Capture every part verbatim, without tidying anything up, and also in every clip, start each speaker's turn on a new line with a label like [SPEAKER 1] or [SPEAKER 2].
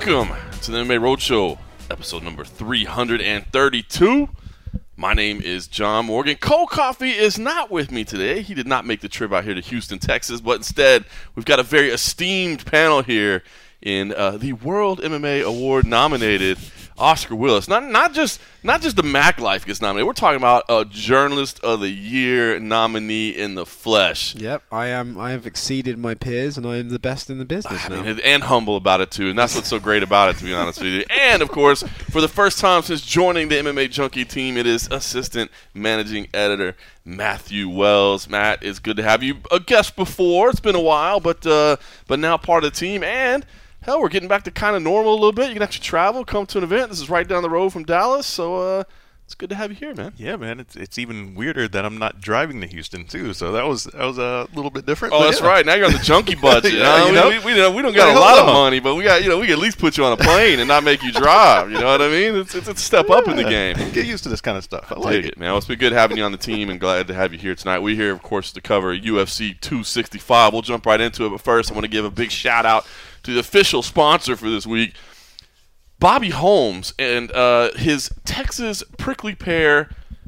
[SPEAKER 1] Welcome to the M M A Roadshow, episode number three hundred thirty-two. My name is John Morgan. Cole Coffey is not with me today. He did not make the trip out here to Houston, Texas, but instead we've got a very esteemed panel here in uh, the World M M A Award nominated Oscar Willis. Not not just not just the Mac Life gets nominated. We're talking about a Journalist of the Year nominee in the flesh.
[SPEAKER 2] Yep, I am. I have exceeded my peers, and I am the best in the business
[SPEAKER 1] I
[SPEAKER 2] now.
[SPEAKER 1] mean, and humble about it too, and that's what's so great about it, to be honest with you. And of course, for the first time since joining the M M A Junkie team, it is Assistant Managing Editor Matthew Wells. Matt, it's good to have you a guest before. It's been a while, but uh, but now part of the team. And hell, we're getting back to kind of normal a little bit. You can actually travel, come to an event. This is right down the road from Dallas, so uh, it's good to have you here, man.
[SPEAKER 3] Yeah, man. It's it's even weirder that I'm not driving to Houston too. So that was that was a little bit different.
[SPEAKER 1] Oh, that's
[SPEAKER 3] yeah.
[SPEAKER 1] right. Now you're on the junkie budget.
[SPEAKER 3] Yeah,
[SPEAKER 1] uh,
[SPEAKER 3] you
[SPEAKER 1] we,
[SPEAKER 3] know?
[SPEAKER 1] we, we, don't- we don't got
[SPEAKER 3] Hey,
[SPEAKER 1] a lot
[SPEAKER 3] hold
[SPEAKER 1] of
[SPEAKER 3] on.
[SPEAKER 1] money, but we got you know we can at least put you on a plane and not make you drive. You know what I mean? It's it's, it's a step up in the game.
[SPEAKER 3] Get used to this kind of stuff. I
[SPEAKER 1] Dig
[SPEAKER 3] like
[SPEAKER 1] it,
[SPEAKER 3] it.
[SPEAKER 1] man. Well, it's been good having you on the team and glad to have you here tonight. We're here, of course, to cover U F C two sixty-five. We'll jump right into it, but first I want to give a big shout out to the official sponsor for this week, Bobby Holmes, and uh, his Texas Prickly Pear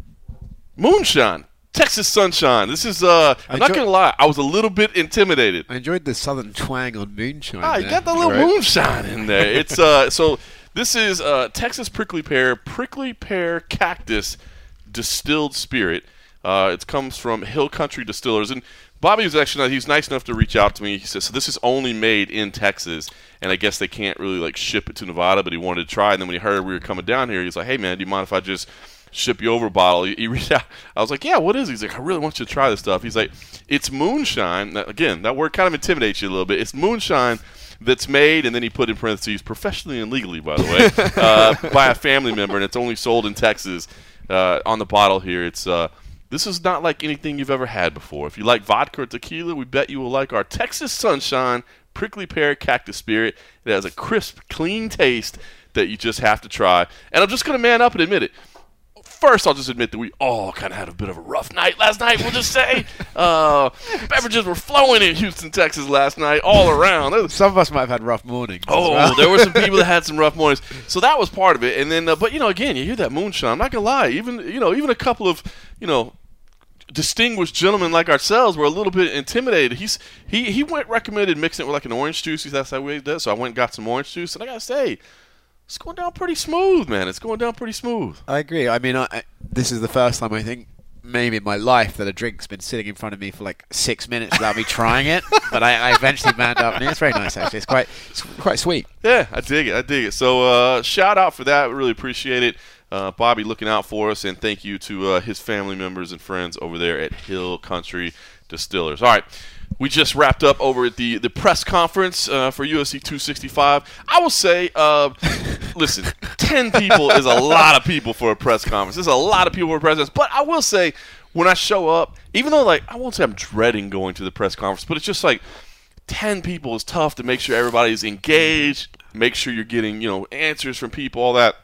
[SPEAKER 1] Moonshine, Texas Sunshine. This is, uh, I'm not
[SPEAKER 2] enjoy-
[SPEAKER 1] going to lie, I was a little bit intimidated.
[SPEAKER 2] I enjoyed the southern twang on moonshine.
[SPEAKER 1] Ah, you
[SPEAKER 2] there.
[SPEAKER 1] got the little
[SPEAKER 2] Right?
[SPEAKER 1] moonshine in there. It's uh, so this is uh, Texas Prickly Pear, Prickly Pear Cactus Distilled Spirit. Uh, it comes from Hill Country Distillers, and Bobby was actually he's nice enough to reach out to me. He says, so this is only made in Texas, and I guess they can't really like ship it to Nevada, but he wanted to try. And then when he heard we were coming down here, he's like, hey man, do you mind if I just ship you over a bottle? He, he reached out. I was like, yeah, what is it? He's like, I really want you to try this stuff. He's like, it's moonshine. Now, again, that word kind of intimidates you a little bit. It's moonshine that's made, and then he put in parentheses, professionally and legally, by the way, uh, by a family member, and it's only sold in Texas. Uh, on the bottle here, it's uh, this is not like anything you've ever had before. If you like vodka or tequila, we bet you will like our Texas Sunshine Prickly Pear Cactus Spirit. It has a crisp, clean taste that you just have to try. And I'm just going to man up and admit it. First, I'll just admit that we all kind of had a bit of a rough night last night, we'll just say. Uh, beverages were flowing in Houston, Texas last night, all around. There was-
[SPEAKER 2] Some of us might have had rough mornings. as
[SPEAKER 1] Oh,
[SPEAKER 2] well.
[SPEAKER 1] there were some people that had some rough mornings. So that was part of it. And then, uh, but, you know, again, you hear that moonshine. I'm not going to lie. Even, you know, even a couple of, you know, distinguished gentlemen like ourselves were a little bit intimidated. He's he he went recommended mixing it with like an orange juice. He said that's how he does. So I went and got some orange juice, and I gotta say, it's going down pretty smooth, man. It's going down pretty smooth.
[SPEAKER 2] I agree. I mean, I, I, this is the first time I think maybe in my life that a drink's been sitting in front of me for like six minutes without me trying it. But I, I eventually manned up, and it's very nice actually. It's quite it's quite sweet.
[SPEAKER 1] Yeah, I dig it. I dig it. So uh, shout out for that. We really appreciate it. Uh, Bobby looking out for us, and thank you to uh, his family members and friends over there at Hill Country Distillers. All right, we just wrapped up over at the, the press conference uh, for U F C two sixty-five. I will say, uh, listen, ten people is a lot of people for a press conference. There's a lot of people for a press conference. But I will say, when I show up, even though like I won't say I'm dreading going to the press conference, but it's just like ten people is tough to make sure everybody's engaged, make sure you're getting, you know, answers from people, all that.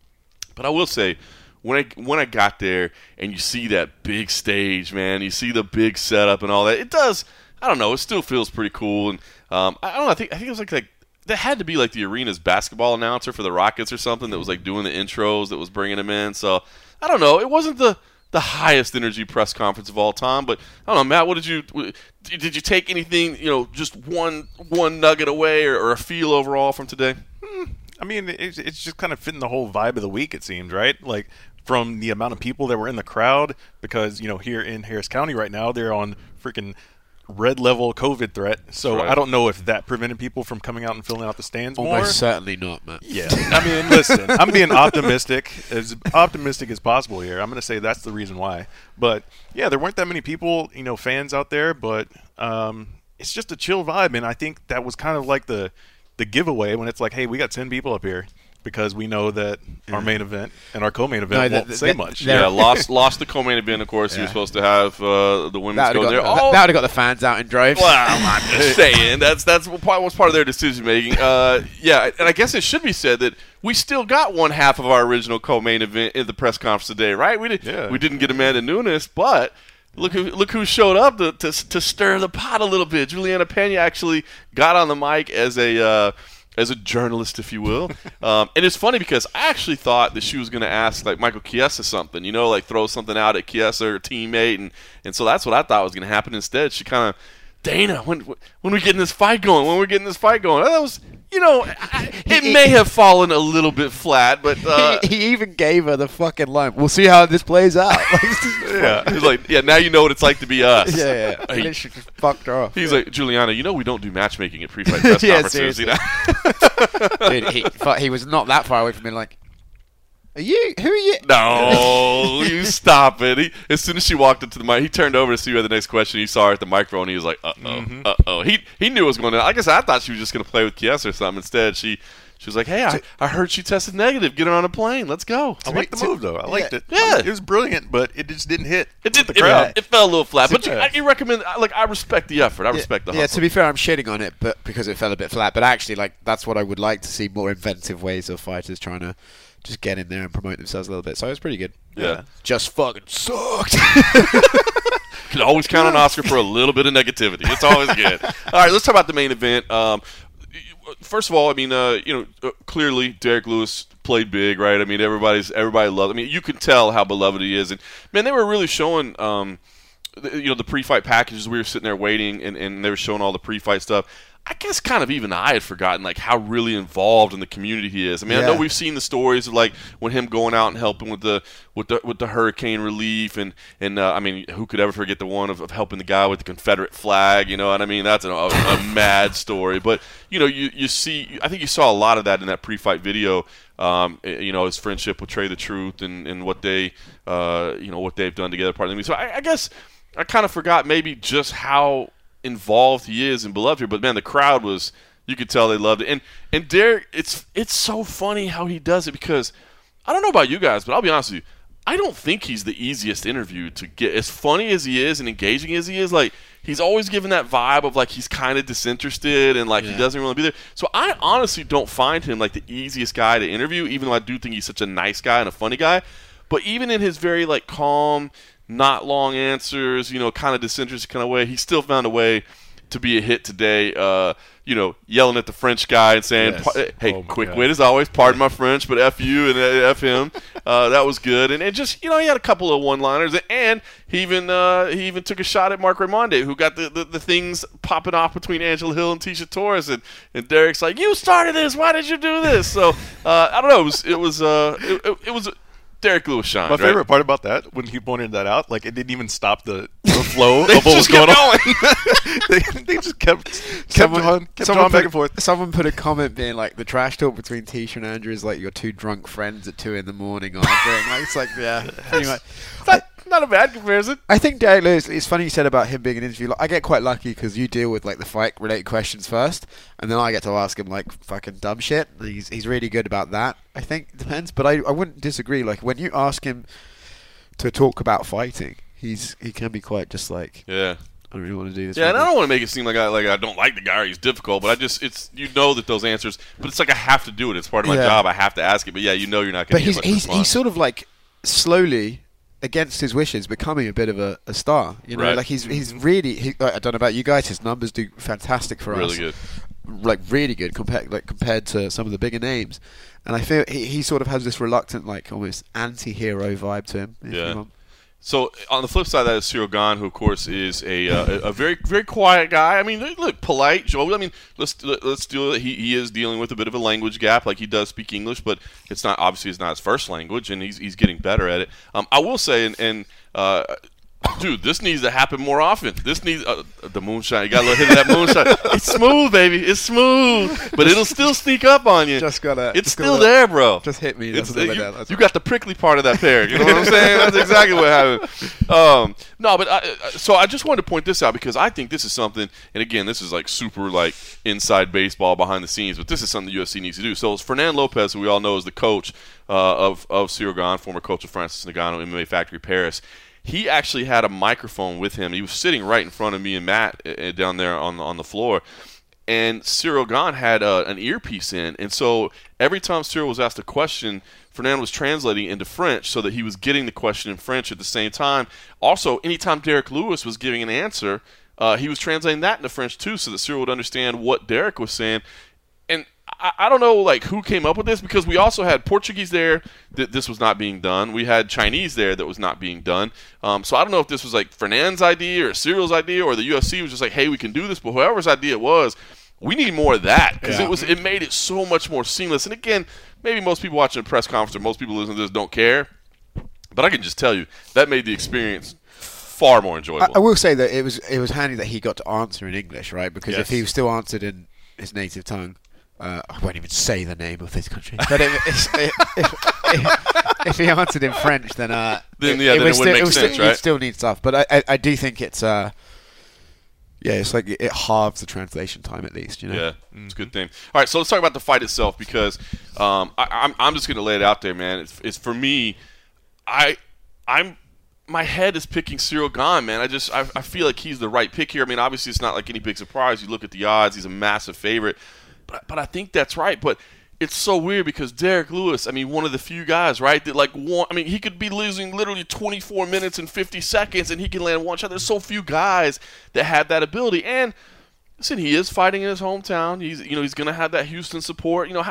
[SPEAKER 1] But I will say, when I when I got there and you see that big stage, man, you see the big setup and all that, it does. I don't know. It still feels pretty cool. And um, I don't know. I think I think it was like like that had to be like the arena's basketball announcer for the Rockets or something that was like doing the intros that was bringing them in. So I don't know. It wasn't the the highest energy press conference of all time, but I don't know, Matt. What did you did you take anything? You know, just one one nugget away or, or a feel overall from today?
[SPEAKER 3] I mean, it's, it's just kind of fitting the whole vibe of the week, it seemed, right? Like, from the amount of people that were in the crowd, because, you know, here in Harris County right now, they're on freaking red level COVID threat. So
[SPEAKER 1] Right.
[SPEAKER 3] I don't know if that prevented people from coming out and filling out the stands more.
[SPEAKER 2] Almost certainly not, Matt.
[SPEAKER 3] Yeah. I mean, listen, I'm being optimistic, as optimistic as possible here. I'm going to say that's the reason why. But, yeah, there weren't that many people, you know, fans out there, but um, it's just a chill vibe. And I think that was kind of like the – the giveaway when it's like, hey, we got ten people up here because we know that our main event and our co-main event
[SPEAKER 2] No,
[SPEAKER 3] won't
[SPEAKER 2] the-
[SPEAKER 3] say
[SPEAKER 2] the-
[SPEAKER 3] much.
[SPEAKER 2] There-
[SPEAKER 1] Yeah, lost lost the co-main event, of course. You were
[SPEAKER 2] Yeah.
[SPEAKER 1] supposed to have uh, the women's
[SPEAKER 2] That
[SPEAKER 1] go
[SPEAKER 2] would
[SPEAKER 1] there.
[SPEAKER 2] have got,
[SPEAKER 1] Oh,
[SPEAKER 2] that would've got the fans out in droves.
[SPEAKER 1] well, I'm just saying. That's that's what was part of their decision making. Uh, yeah, and I guess it should be said that we still got one half of our original co-main event in the press conference today, right? We did.
[SPEAKER 3] Yeah.
[SPEAKER 1] We didn't get Amanda Nunes, but look who look who showed up to, to to stir the pot a little bit. Juliana Pena actually got on the mic as a. Uh, as a journalist, if you will. Um, and it's funny because I actually thought that she was going to ask like Michael Chiesa something, you know, like throw something out at Chiesa, her teammate, and and so that's what I thought was going to happen. Instead, she kind of, Dana, when when we getting this fight going? When we're getting this fight going? That was, you know, I, it may have fallen a little bit flat, but uh,
[SPEAKER 2] he, he even gave her the fucking line. We'll see how this plays out.
[SPEAKER 1] yeah, he's like, yeah, now you know what it's like to be us.
[SPEAKER 2] Yeah, yeah.
[SPEAKER 1] He,
[SPEAKER 2] And she just fucked her off.
[SPEAKER 1] he's like, Juliana, you know we don't do matchmaking at pre-fight press
[SPEAKER 2] Yeah,
[SPEAKER 1] conferences. You know?
[SPEAKER 2] Dude, he, fu- he was not that far away from me. Like, are you? Who are you?
[SPEAKER 1] No, you stop it. He, as soon as she walked into the mic, he turned over to see who had the next question. He saw her at the microphone. He was like, uh oh,
[SPEAKER 3] Mhm.
[SPEAKER 1] uh oh. He he knew what was going on. I guess I thought she was just going to play with Chiesa or something. Instead, she she was like, hey, I, I heard she tested negative. Get her on a plane. Let's go.
[SPEAKER 3] I like the move though. I liked it.
[SPEAKER 1] Yeah.
[SPEAKER 3] it was brilliant, but it just didn't hit.
[SPEAKER 1] It did.
[SPEAKER 3] with
[SPEAKER 1] It,
[SPEAKER 3] the crowd.
[SPEAKER 1] it fell a little flat, but you,
[SPEAKER 3] Yeah.
[SPEAKER 1] I, you recommend. Like, I respect the effort. I respect the
[SPEAKER 2] Yeah,
[SPEAKER 1] hustle.
[SPEAKER 2] to be fair, I'm shitting on it, but because it fell a bit flat. But actually, like, that's what I would like to see, more inventive ways of fighters trying to just get in there and promote themselves a little bit. So it was pretty good.
[SPEAKER 1] Yeah.
[SPEAKER 2] Just fucking sucked.
[SPEAKER 1] Can always count on Oscar for a little bit of negativity. It's always good. All right, let's talk about the main event. Um, first of all, I mean, uh, you know, uh, clearly Derek Lewis played big, right? I mean, everybody's everybody loved. I mean, you can tell how beloved he is, and man, they were really showing. Um, the, you know, the pre-fight packages. We were sitting there waiting, and, and they were showing all the pre-fight stuff. I guess kind of even I had forgotten like how really involved in the community he is. I mean,
[SPEAKER 2] Yeah.
[SPEAKER 1] I know we've seen the stories of like when him going out and helping with the with the with the hurricane relief, and and uh, I mean, who could ever forget the one of, of helping the guy with the Confederate flag? You know what I mean? That's a, a, a mad story. But you know, you you see, I think you saw a lot of that in that pre-fight video. Um, you know, his friendship with Trey the Truth, and, and what they uh, you know what they've done together. Part of me. So I, I guess I kind of forgot maybe just how involved he is and beloved here, but man, the crowd was, you could tell they loved it. And and Derek, it's it's so funny how he does it, because I don't know about you guys, but I'll be honest with you, I don't think he's the easiest interview to get. As funny as he is and engaging as he is, like, he's always given that vibe of like he's kind of disinterested and like
[SPEAKER 2] Yeah.
[SPEAKER 1] he doesn't really be there. So I honestly don't find him like the easiest guy to interview, even though I do think he's such a nice guy and a funny guy. But even in his very like calm, not long answers, you know, kind of disinterested kind of way, he still found a way to be a hit today. Uh, you know, yelling at the French guy and saying,
[SPEAKER 2] Yes.
[SPEAKER 1] pa- "Hey,
[SPEAKER 3] Oh my
[SPEAKER 1] quick
[SPEAKER 3] God.
[SPEAKER 1] wit as always. Pardon my French, but f you and uh, f him." Uh, that was good, and, and just you know, he had a couple of one-liners, and he even uh, he even took a shot at Mark Raimondi, who got the, the, the things popping off between Angela Hill and Tisha Torres, and, and Derek's like, "You started this. Why did you do this?" So uh, I don't know. It was it was uh, it, it, it was. Derek Lewis shined.
[SPEAKER 3] My
[SPEAKER 1] right?
[SPEAKER 3] favorite part about that, when he pointed that out, like it didn't even stop the, the flow
[SPEAKER 1] They
[SPEAKER 3] of what was
[SPEAKER 1] just
[SPEAKER 3] going
[SPEAKER 1] kept
[SPEAKER 3] on. they, they just kept kept on, kept
[SPEAKER 2] someone
[SPEAKER 3] on back
[SPEAKER 2] put-
[SPEAKER 3] and forth.
[SPEAKER 2] Someone put a comment being like, the trash talk between Tisha and Andrew is like your two drunk friends at two in the morning arguing. Like, it's like, yeah, pretty much.
[SPEAKER 1] Not, not a bad comparison.
[SPEAKER 2] I think Derek Lewis, it's funny you said about him being an interview. Like, I get quite lucky because you deal with like the fight related questions first, and then I get to ask him like fucking dumb shit. He's he's really good about that. I think it depends, but I, I wouldn't disagree. Like, when you ask him to talk about fighting, he's he can be quite just like,
[SPEAKER 1] Yeah.
[SPEAKER 2] I don't really want to do this.
[SPEAKER 1] Yeah,
[SPEAKER 2] right
[SPEAKER 1] and I
[SPEAKER 2] now.
[SPEAKER 1] don't want to make it seem like I like I don't like the guy or he's difficult, but I just it's you know that those answers, but it's like I have to do it. It's part of my
[SPEAKER 2] Yeah.
[SPEAKER 1] job. I have to ask it. But yeah, you know you're not going
[SPEAKER 2] But
[SPEAKER 1] to get
[SPEAKER 2] he's
[SPEAKER 1] much
[SPEAKER 2] he's
[SPEAKER 1] response.
[SPEAKER 2] he's sort of like slowly, against his wishes, becoming a bit of a, a star. You know,
[SPEAKER 1] Right.
[SPEAKER 2] like he's he's really. He, I don't know about you guys. His numbers do fantastic for
[SPEAKER 1] really
[SPEAKER 2] us.
[SPEAKER 1] good.
[SPEAKER 2] Like really good compared like compared to some of the bigger names. And I feel he, he sort of has this reluctant, like almost anti-hero vibe to him. if
[SPEAKER 1] Yeah.
[SPEAKER 2] you want.
[SPEAKER 1] So on the flip side of that is Cyril Gahn, who of course is a uh, a a very very quiet guy. I mean, look, polite. Joe. I mean, let's let's do it. He he is dealing with a bit of a language gap. Like, he does speak English, but it's not obviously it's not his first language, and he's he's getting better at it. Um, I will say, and, and uh, dude, this needs to happen more often. This needs uh, the moonshine. You got a little hit of that moonshine. It's smooth, baby. It's smooth, but it'll still sneak up on you.
[SPEAKER 2] Just gotta-
[SPEAKER 1] It's
[SPEAKER 2] just
[SPEAKER 1] still
[SPEAKER 2] gotta-
[SPEAKER 1] there, bro.
[SPEAKER 2] Just hit me.
[SPEAKER 1] It's,
[SPEAKER 2] That's a little
[SPEAKER 1] you,
[SPEAKER 2] bit down, that's
[SPEAKER 1] you got the prickly part of that pear. You know what I'm saying? That's exactly what happened. Um, no, but I, I- so I just wanted to point this out because I think this is something, and again, this is like super like inside baseball behind the scenes, but this is something the U F C needs to do. So it's Fernando Lopez, who we all know is the coach uh, of of Cyril Gahn, former coach of Francis Ngannou, M M A Factory Paris. He actually had a microphone with him. He was sitting right in front of me and Matt uh, down there on on the floor. And Cyril Gahn had uh, an earpiece in, and so every time Cyril was asked a question, Fernando was translating into French so that he was getting the question in French at the same time. Also, anytime Derek Lewis was giving an answer, uh, he was translating that into French too, so that Cyril would understand what Derek was saying. And I, I don't know like who came up with this, because we also had Portuguese there that this was not being done. We had Chinese there that was not being done. Um, so I don't know if this was like Fernand's idea or Cyril's idea, or the U F C was just like, hey, we can do this. But whoever's idea it was, we need more of that, because
[SPEAKER 2] Yeah.
[SPEAKER 1] it was it made it so much more seamless. And again, maybe most people watching a press conference or most people listening to this don't care, but I can just tell you that made the experience far more enjoyable.
[SPEAKER 2] I, I will say that it was it was handy that he got to answer in English, right? Because
[SPEAKER 1] Yes.
[SPEAKER 2] if he was still answered in his native tongue, uh, I won't even say the name of this country. But if, if, if, if, if he answered in French, then uh,
[SPEAKER 1] Then, yeah, then it
[SPEAKER 2] would
[SPEAKER 1] wouldn't
[SPEAKER 2] still,
[SPEAKER 1] make
[SPEAKER 2] would
[SPEAKER 1] sense,
[SPEAKER 2] still,
[SPEAKER 1] right?
[SPEAKER 2] You'd still need stuff, but I, I, I do think it's uh, yeah, it's like it halves the translation time at least. You know,
[SPEAKER 1] Yeah, it's a good thing. All right, so let's talk about the fight itself, because um, I, I'm I'm just going to lay it out there, man. It's, it's for me, I I'm my head is picking Cyril Gane, man. I just I, I feel like he's the right pick here. I mean, obviously it's not like any big surprise. You look at the odds; he's a massive favorite, but but I think that's right. But it's so weird because Derek Lewis, I mean, one of the few guys, right, that like one. I mean, he could be losing literally twenty-four minutes and fifty seconds, and he can land one shot. There's so few guys that have that ability, and listen, he is fighting in his hometown. He's, you know, he's going to have that Houston support. You know, how,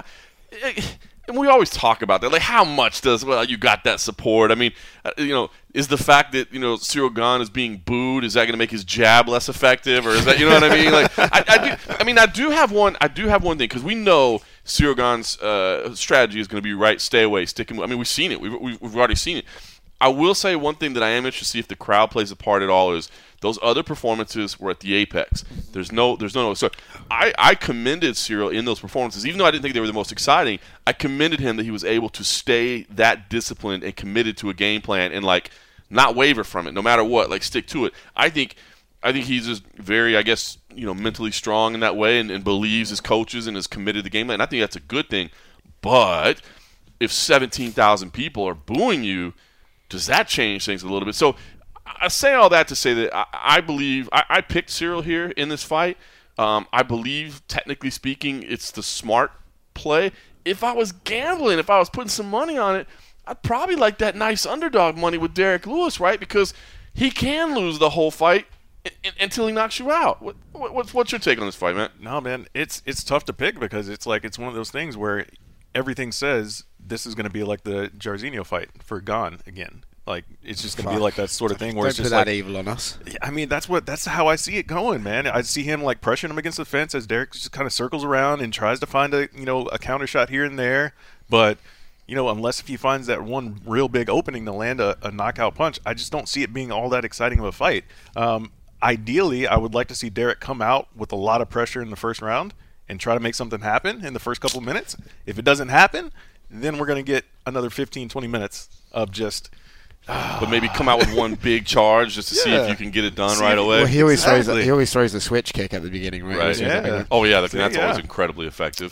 [SPEAKER 1] and we always talk about that. Like, how much does well you got that support? I mean, you know, is the fact that you know Cyril Gane is being booed, is that going to make his jab less effective, or is that, you know what I mean? Like, I, I do. I mean, I do have one. I do have one thing, because we know Cyril Gane's uh, strategy is going to be right. Stay away, stick him. I mean, we've seen it. We've, we've we've already seen it. I will say one thing that I am interested to see if the crowd plays a part at all is those other performances were at the apex. There's no, there's no, so I, I commended Cyril in those performances, even though I didn't think they were the most exciting. I commended him that he was able to stay that disciplined and committed to a game plan and like not waver from it, no matter what, like stick to it. I think, I think he's just very, I guess, you know, mentally strong in that way and, and believes his coaches and is committed to the game plan. And I think that's a good thing. But if seventeen thousand people are booing you, does that change things a little bit? So I say all that to say that I, I believe I, I picked Cyril here in this fight. Um, I believe, technically speaking, it's the smart play. If I was gambling, if I was putting some money on it, I'd probably like that nice underdog money with Derek Lewis, right? Because he can lose the whole fight I- I- until he knocks you out. What, what, what's, what's your take on this fight, man?
[SPEAKER 3] No, man, it's it's tough to pick because it's like it's one of those things where everything says this is going to be like the Jairzinho fight for Gane again. Like it's just going to be like that sort of thing where
[SPEAKER 2] Don't
[SPEAKER 3] it's
[SPEAKER 2] put
[SPEAKER 3] just
[SPEAKER 2] that
[SPEAKER 3] like
[SPEAKER 2] evil on us.
[SPEAKER 3] I mean, that's what that's how I see it going, man. I see him like pressuring him against the fence as Derek just kind of circles around and tries to find a you know a counter shot here and there, but you know unless if he finds that one real big opening to land a, a knockout punch, I just don't see it being all that exciting of a fight. Um, ideally, I would like to see Derek come out with a lot of pressure in the first round and try to make something happen in the first couple of minutes. If it doesn't happen, then we're going to get another fifteen, twenty minutes of just.
[SPEAKER 1] But maybe come out with one big charge just to see if
[SPEAKER 3] Yeah.
[SPEAKER 1] you can get it done
[SPEAKER 3] See
[SPEAKER 1] right
[SPEAKER 3] if-
[SPEAKER 1] away.
[SPEAKER 2] Well, he always throws
[SPEAKER 3] Exactly.
[SPEAKER 2] he always throws the switch kick at the beginning, right?
[SPEAKER 1] Right.
[SPEAKER 2] He throws
[SPEAKER 3] Yeah.
[SPEAKER 2] that-
[SPEAKER 1] Oh yeah, that's,
[SPEAKER 3] See,
[SPEAKER 1] that's always
[SPEAKER 3] yeah.
[SPEAKER 1] incredibly effective.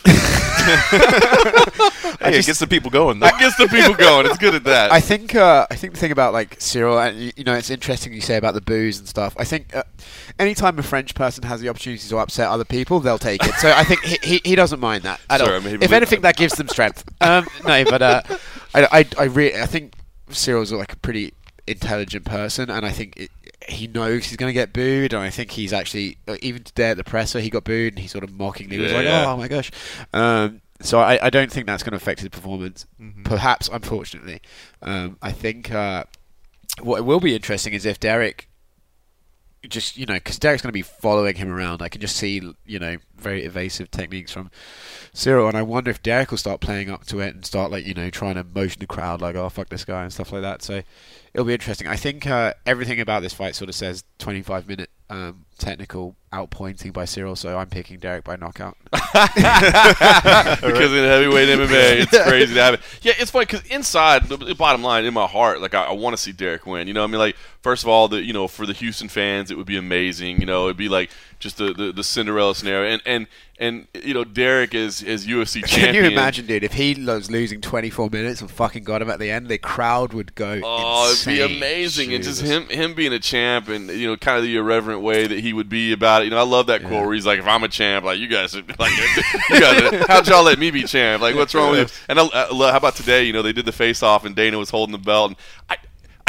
[SPEAKER 3] Hey, it gets the people going. Though.
[SPEAKER 1] That gets the people going. It's good at that.
[SPEAKER 2] I think uh, I think the thing about like Cyril, and you, you know, it's interesting you say about the booze and stuff. I think uh, anytime a French person has the opportunity to upset other people, they'll take it. So I think he he, he doesn't mind that at
[SPEAKER 1] Sorry,
[SPEAKER 2] all.
[SPEAKER 1] maybe
[SPEAKER 2] If
[SPEAKER 1] we-
[SPEAKER 2] anything, that gives them strength. Um, no, but uh, I I I, re- I think Cyril's like a pretty intelligent person, and I think it, he knows he's going to get booed, and I think he's actually uh, even today at the presser he got booed, and he sort of mockingly was
[SPEAKER 1] Yeah,
[SPEAKER 2] like,
[SPEAKER 1] yeah.
[SPEAKER 2] "Oh my gosh." Um, so I, I don't think that's going to affect his performance.
[SPEAKER 3] Mm-hmm.
[SPEAKER 2] Perhaps, unfortunately, um, I think uh, what will be interesting is if Derek just you know because Derek's going to be following him around. I can just see you know very evasive techniques from Cyril, and I wonder if Derek will start playing up to it and start like you know trying to motion the crowd like oh fuck this guy and stuff like that. So it'll be interesting. I think uh, everything about this fight sort of says twenty-five minute um, technical outpointing by Cyril, so I'm picking Derek by knockout.
[SPEAKER 1] Because in heavyweight M M A, it's crazy to have it. Yeah, it's funny because inside, the, the bottom line, in my heart, like I, I want to see Derek win. You know, what I mean, like first of all, the you know for the Houston fans, it would be amazing. You know, it'd be like just the, the, the Cinderella scenario, and and and you know, Derek is is U F C champion.
[SPEAKER 2] Can you imagine, dude, if he was losing twenty-four minutes and fucking got him at the end, the crowd would go
[SPEAKER 1] Oh,
[SPEAKER 2] insane.
[SPEAKER 1] it'd be amazing, and just
[SPEAKER 2] Jesus.
[SPEAKER 1] him him being a champ, and you know, kind of the irreverent way that he would be about it. You know, I love that quote where he's like, "If I'm a champ, like you guys, are, like you guys, how'd y'all let me be champ? Like, what's wrong with you?" And I, I love, how about today? You know, they did the face off, and Dana was holding the belt, and I I think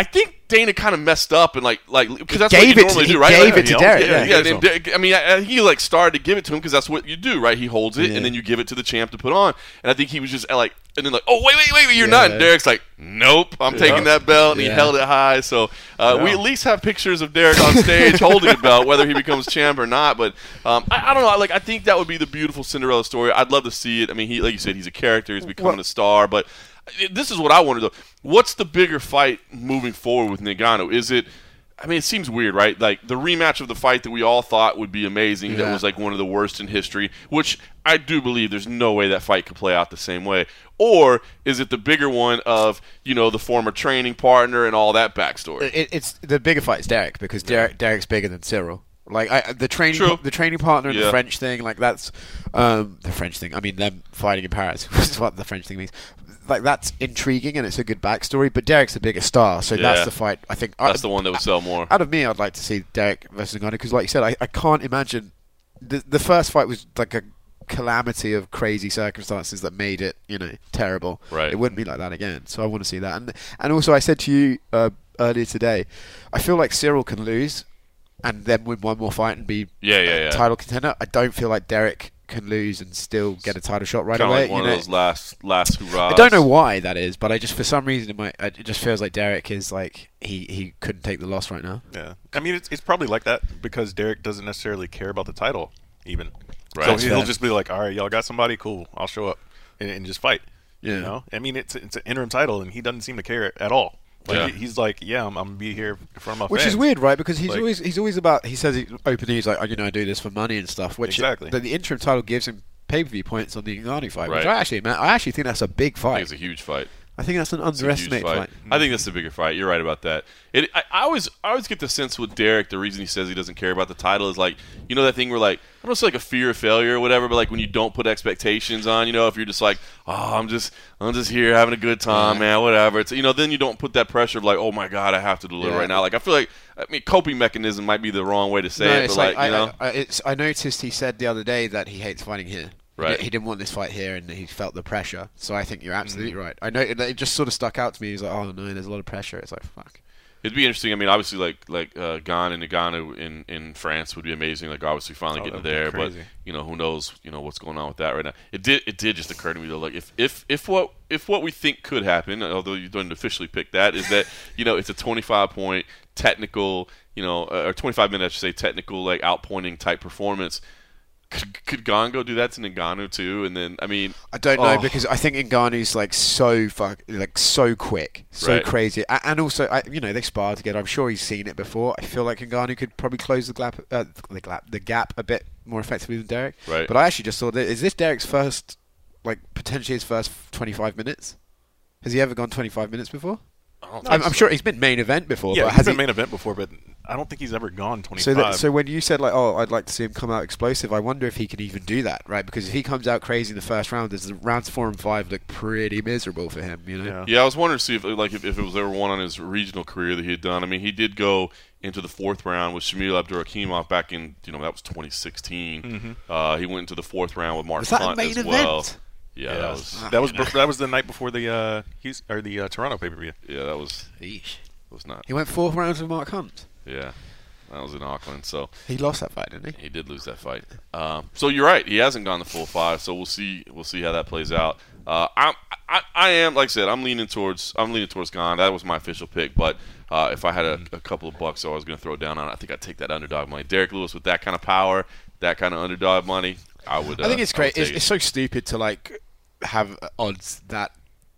[SPEAKER 1] Dana kind of messed up and like like because that's
[SPEAKER 2] gave
[SPEAKER 1] what you
[SPEAKER 2] it
[SPEAKER 1] normally
[SPEAKER 2] to,
[SPEAKER 1] do, right?
[SPEAKER 2] Gave
[SPEAKER 1] Like,
[SPEAKER 2] it to
[SPEAKER 3] know,
[SPEAKER 2] Derek.
[SPEAKER 3] yeah,
[SPEAKER 2] Yeah,
[SPEAKER 1] yeah, and Derek- I mean, I, he like started to give it to him because that's what you do, right? He holds it
[SPEAKER 2] Yeah.
[SPEAKER 1] and then you give it to the champ to put on. And I think he was just like, and then like, oh wait, wait, wait, wait you're
[SPEAKER 2] Yeah.
[SPEAKER 1] not. And Derek's like, nope, I'm
[SPEAKER 3] Yeah.
[SPEAKER 1] taking that belt, and he
[SPEAKER 2] Yeah.
[SPEAKER 1] held it high. So uh,
[SPEAKER 3] Yeah.
[SPEAKER 1] we at least have pictures of Derek on stage holding the belt, whether he becomes champ or not. But um, I, I don't know. Like I think that would be the beautiful Cinderella story. I'd love to see it. I mean, he like you said, he's a character. He's becoming
[SPEAKER 2] Well-
[SPEAKER 1] a star, but. This is what I wonder though. What's the bigger fight moving forward with Ngannou? Is it? I mean, it seems weird, right? Like the rematch of the fight that we all thought would be amazing. That
[SPEAKER 2] Yeah.
[SPEAKER 1] was like one of the worst in history. Which I do believe there's no way that fight could play out the same way. Or is it the bigger one of you know the former training partner and all that backstory?
[SPEAKER 2] It, it's the bigger fight is Derek because Derek Derek's bigger than Cyril. Like I, the training,
[SPEAKER 1] True.
[SPEAKER 2] the training partner and
[SPEAKER 1] Yeah.
[SPEAKER 2] the French thing, like that's um, the French thing. I mean, them fighting in Paris is what the French thing means. Like that's intriguing and it's a good backstory. But Derek's the bigger star, so
[SPEAKER 1] Yeah.
[SPEAKER 2] that's the fight. I think
[SPEAKER 1] That's
[SPEAKER 2] I,
[SPEAKER 1] the one that would sell more.
[SPEAKER 2] Out of me, I'd like to see Derek versus Ngannou because, like you said, I, I can't imagine the the first fight was like a calamity of crazy circumstances that made it, you know, terrible.
[SPEAKER 1] Right.
[SPEAKER 2] It wouldn't be like that again. So I want to see that. And and also, I said to you uh, earlier today, I feel like Cyril can lose and then win one more fight and be
[SPEAKER 1] Yeah, yeah,
[SPEAKER 2] a
[SPEAKER 1] yeah.
[SPEAKER 2] title contender. I don't feel like Derek can lose and still get a title shot right
[SPEAKER 1] Kind of
[SPEAKER 2] away.
[SPEAKER 1] like one
[SPEAKER 2] you know?
[SPEAKER 1] of those last last hurrahs.
[SPEAKER 2] I don't know why that is, but I just for some reason it might. It just feels like Derek is like he, he couldn't take the loss right now.
[SPEAKER 3] Yeah, I mean it's it's probably like that because Derek doesn't necessarily care about the title even.
[SPEAKER 1] Right.
[SPEAKER 3] So
[SPEAKER 1] That's
[SPEAKER 3] he'll
[SPEAKER 2] fair.
[SPEAKER 3] just be like, all right, y'all got somebody, cool, I'll show up and, and just fight.
[SPEAKER 2] Yeah.
[SPEAKER 3] You know, I mean it's it's an interim title and he doesn't seem to care at all. Like
[SPEAKER 1] Yeah.
[SPEAKER 3] he- he's like, yeah, I'm, I'm gonna be here in front of my
[SPEAKER 2] Which
[SPEAKER 3] fans.
[SPEAKER 2] is weird, right? Because he's
[SPEAKER 3] Like-
[SPEAKER 2] always he's always about. He says he, openly he's like, oh, you know, I do this for money and stuff. Which
[SPEAKER 3] Exactly.
[SPEAKER 2] But the interim title gives him pay per view points on the Ngannou fight, which
[SPEAKER 1] Right.
[SPEAKER 2] I actually, man, I actually think that's a big
[SPEAKER 1] I
[SPEAKER 2] fight.
[SPEAKER 1] think it's a huge fight.
[SPEAKER 2] I think that's an
[SPEAKER 1] It's a huge
[SPEAKER 2] underestimated fight.
[SPEAKER 1] I think that's the bigger fight. You're right about that. It, I, I always, I always get the sense with Derek, the reason he says he doesn't care about the title is like, you know, that thing where like, I don't know, it's like a fear of failure or whatever, but like when you don't put expectations on, you know, if you're just like, oh, I'm just, I'm just here having a good time,
[SPEAKER 2] Yeah.
[SPEAKER 1] man, whatever. It's, you know, then you don't put that pressure of like, oh my god, I have to deliver
[SPEAKER 2] Yeah.
[SPEAKER 1] right now. Like I feel like, I mean, coping mechanism might be the wrong way to say
[SPEAKER 2] No,
[SPEAKER 1] it,
[SPEAKER 2] it's
[SPEAKER 1] but like,
[SPEAKER 2] like,
[SPEAKER 1] you
[SPEAKER 2] I,
[SPEAKER 1] know,
[SPEAKER 2] I, I, it's, I noticed he said the other day that he hates fighting here. He
[SPEAKER 1] Right.
[SPEAKER 2] di- He, didn't want this fight here, and he felt the pressure. So I think you're absolutely right. I know it, it just sort of stuck out to me. He's like, "Oh no, there's a lot of pressure." It's like, "Fuck."
[SPEAKER 1] it'd be interesting. I mean, obviously, like like uh, Gan and Ngannou in, in France would be amazing. Like, obviously, finally
[SPEAKER 3] Oh,
[SPEAKER 1] getting
[SPEAKER 3] that'd be
[SPEAKER 1] there. But
[SPEAKER 3] crazy.
[SPEAKER 1] you know, who knows? You know what's going on with that right now. It did it did just occur to me though. Like, if if if what if what we think could happen, although you don't officially pick that, is that you know it's a twenty-five point technical, you know, uh, or twenty-five minute, I should say, technical like outpointing type performance. Could, could Gan go do that to Ngannou too? And then, I mean,
[SPEAKER 2] I don't know
[SPEAKER 1] oh.
[SPEAKER 2] because I think Ngannou's like so fuck, like so quick, so
[SPEAKER 1] Right.
[SPEAKER 2] crazy, A- and also I, you know they sparred together. I'm sure he's seen it before. I feel like Ngannou could probably close the gap, uh, the gap, the gap a bit more effectively than Derek.
[SPEAKER 1] Right.
[SPEAKER 2] But I actually just thought, that, is this Derek's first, like potentially his first twenty-five minutes? Has he ever gone twenty-five minutes before?
[SPEAKER 1] I don't
[SPEAKER 2] I'm,
[SPEAKER 1] think
[SPEAKER 2] I'm
[SPEAKER 1] so.
[SPEAKER 2] sure he's been main event before.
[SPEAKER 3] Yeah,
[SPEAKER 2] but
[SPEAKER 3] he's
[SPEAKER 2] has
[SPEAKER 3] been
[SPEAKER 2] he,
[SPEAKER 3] main event before, but I don't think he's ever gone
[SPEAKER 2] So,
[SPEAKER 3] twenty-five.
[SPEAKER 2] that, so when you said like, oh, I'd like to see him come out explosive, I wonder if he can even do that, right? Because if he comes out crazy in the first round, there's rounds four and five look pretty miserable for him, you know.
[SPEAKER 3] Yeah.
[SPEAKER 1] Yeah, I was wondering to see if like if, if it was ever one on his regional career that he had done. I mean, he did go into the fourth round with Shamil Abdurakhimov back in you know that was twenty sixteen.
[SPEAKER 3] Mm-hmm.
[SPEAKER 1] Uh, he went into the fourth round with Mark
[SPEAKER 2] Was that a
[SPEAKER 1] Hunt
[SPEAKER 2] main
[SPEAKER 1] as
[SPEAKER 2] event?
[SPEAKER 1] well. Yeah,
[SPEAKER 3] Yeah,
[SPEAKER 1] that was
[SPEAKER 3] that was bef- that was the night before the uh, Hughes, or the uh, Toronto pay per view.
[SPEAKER 1] yeah that was
[SPEAKER 2] Eesh.
[SPEAKER 1] was not
[SPEAKER 2] He went four rounds with Mark Hunt.
[SPEAKER 1] yeah that was in Auckland. So
[SPEAKER 2] He lost that fight, didn't he?
[SPEAKER 1] he did lose that fight. Um, so you're right. He hasn't gone the full five. So we'll see. We'll see how that plays out. Uh, I'm, I, I am like I said. I'm leaning towards. I'm leaning towards Gan. That was my official pick. But uh, if I had a, a couple of bucks, I was going to throw it down on. it, I think I'd take that underdog money. Derek Lewis with that kind of power, that kind of underdog money. I would. Uh,
[SPEAKER 2] I think it's
[SPEAKER 1] I would
[SPEAKER 2] great. It's,
[SPEAKER 1] take it.
[SPEAKER 2] it's so stupid to like have odds that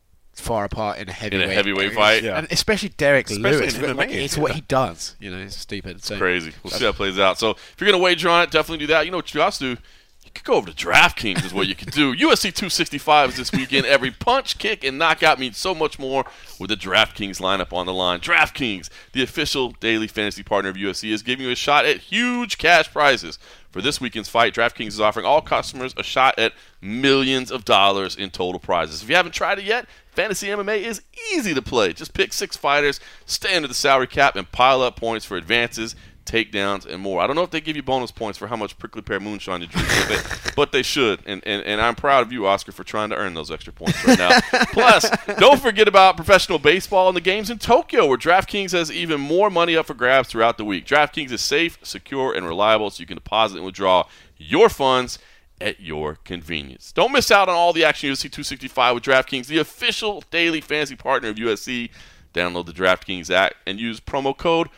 [SPEAKER 2] far apart in a heavyweight
[SPEAKER 1] heavyweight fight?
[SPEAKER 3] Yeah.
[SPEAKER 2] and especially Derek
[SPEAKER 3] Especially
[SPEAKER 2] Lewis.
[SPEAKER 3] in
[SPEAKER 2] but,
[SPEAKER 3] M M A,
[SPEAKER 2] like, it's what
[SPEAKER 3] yeah.
[SPEAKER 2] he does. You know, it's stupid. So
[SPEAKER 1] Crazy. We'll see how it plays out. So if you're going to wager on it, definitely do that. You know what you also do? You could go over to DraftKings is what you could do. U F C two sixty-five is this weekend. Every punch, kick, and knockout means so much more with the DraftKings lineup on the line. DraftKings, the official daily fantasy partner of U F C, is giving you a shot at huge cash prizes. For this weekend's fight, DraftKings is offering all customers a shot at millions of dollars in total prizes. If you haven't tried it yet, Fantasy M M A is easy to play. Just pick six fighters, stay under the salary cap, and pile up points for advances. takedowns, and more. I don't know if they give you bonus points for how much prickly pear moonshine you drink with it, but they should. And, and and I'm proud of you, Oscar, for trying to earn those extra points right now. Plus, don't forget about professional baseball and the games in Tokyo, where DraftKings has even more money up for grabs throughout the week. DraftKings is safe, secure, and reliable, so you can deposit and withdraw your funds at your convenience. Don't miss out on all the action U F C two sixty-five with DraftKings, the official daily fantasy partner of U F C. Download the DraftKings app and use promo code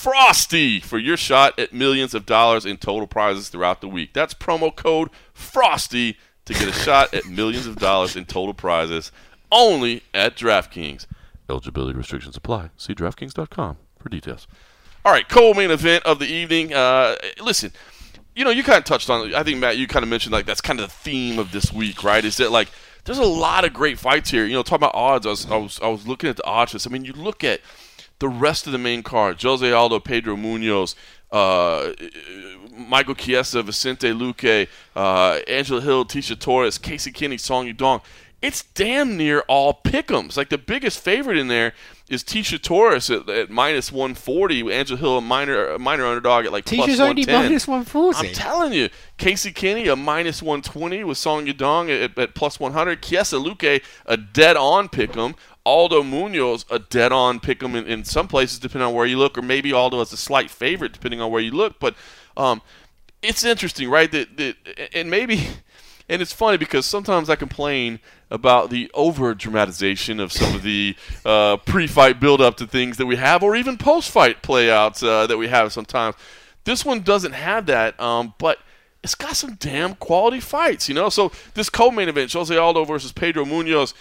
[SPEAKER 1] FROSTY for your shot at millions of dollars in total prizes throughout the week. That's promo code FROSTY to get a shot at millions of dollars in total prizes only at DraftKings. Eligibility restrictions apply. See DraftKings dot com for details. All right, co-main event of the evening. Uh, listen, you know, you kind of touched on it. I think, Matt, you kind of mentioned, like, that's kind of the theme of this week, right? Is that, like, there's a lot of great fights here. You know, talking about odds, I was, I was, I was looking at the odds list. I mean, you look at the rest of the main card: Jose Aldo, Pedro Munoz, uh, Michael Chiesa, Vicente Luque, uh, Angela Hill, Tisha Torres, Casey Kenny, Song Yudong. It's damn near all pick'ems. Like, the biggest favorite in there is Tisha Torres at, at minus one forty. Angela Hill, a minor, a minor underdog at like
[SPEAKER 2] Tisha's
[SPEAKER 1] plus one ten.
[SPEAKER 2] only minus one forty.
[SPEAKER 1] I'm telling you. Casey Kenny, a minus one twenty with Song Yudong at, at plus one hundred. Chiesa Luque, a dead-on pick'em. Aldo Munoz, a dead-on pick'em in, in some places, depending on where you look, or maybe Aldo is a slight favorite, depending on where you look. But um, it's interesting, right? That, that and maybe, and it's funny because sometimes I complain about the over-dramatization of some of the uh, pre-fight build-up to things that we have, or even post-fight play-outs uh, that we have sometimes. This one doesn't have that, um, but it's got some damn quality fights, you know? So this co-main event, Jose Aldo versus Pedro Munoz.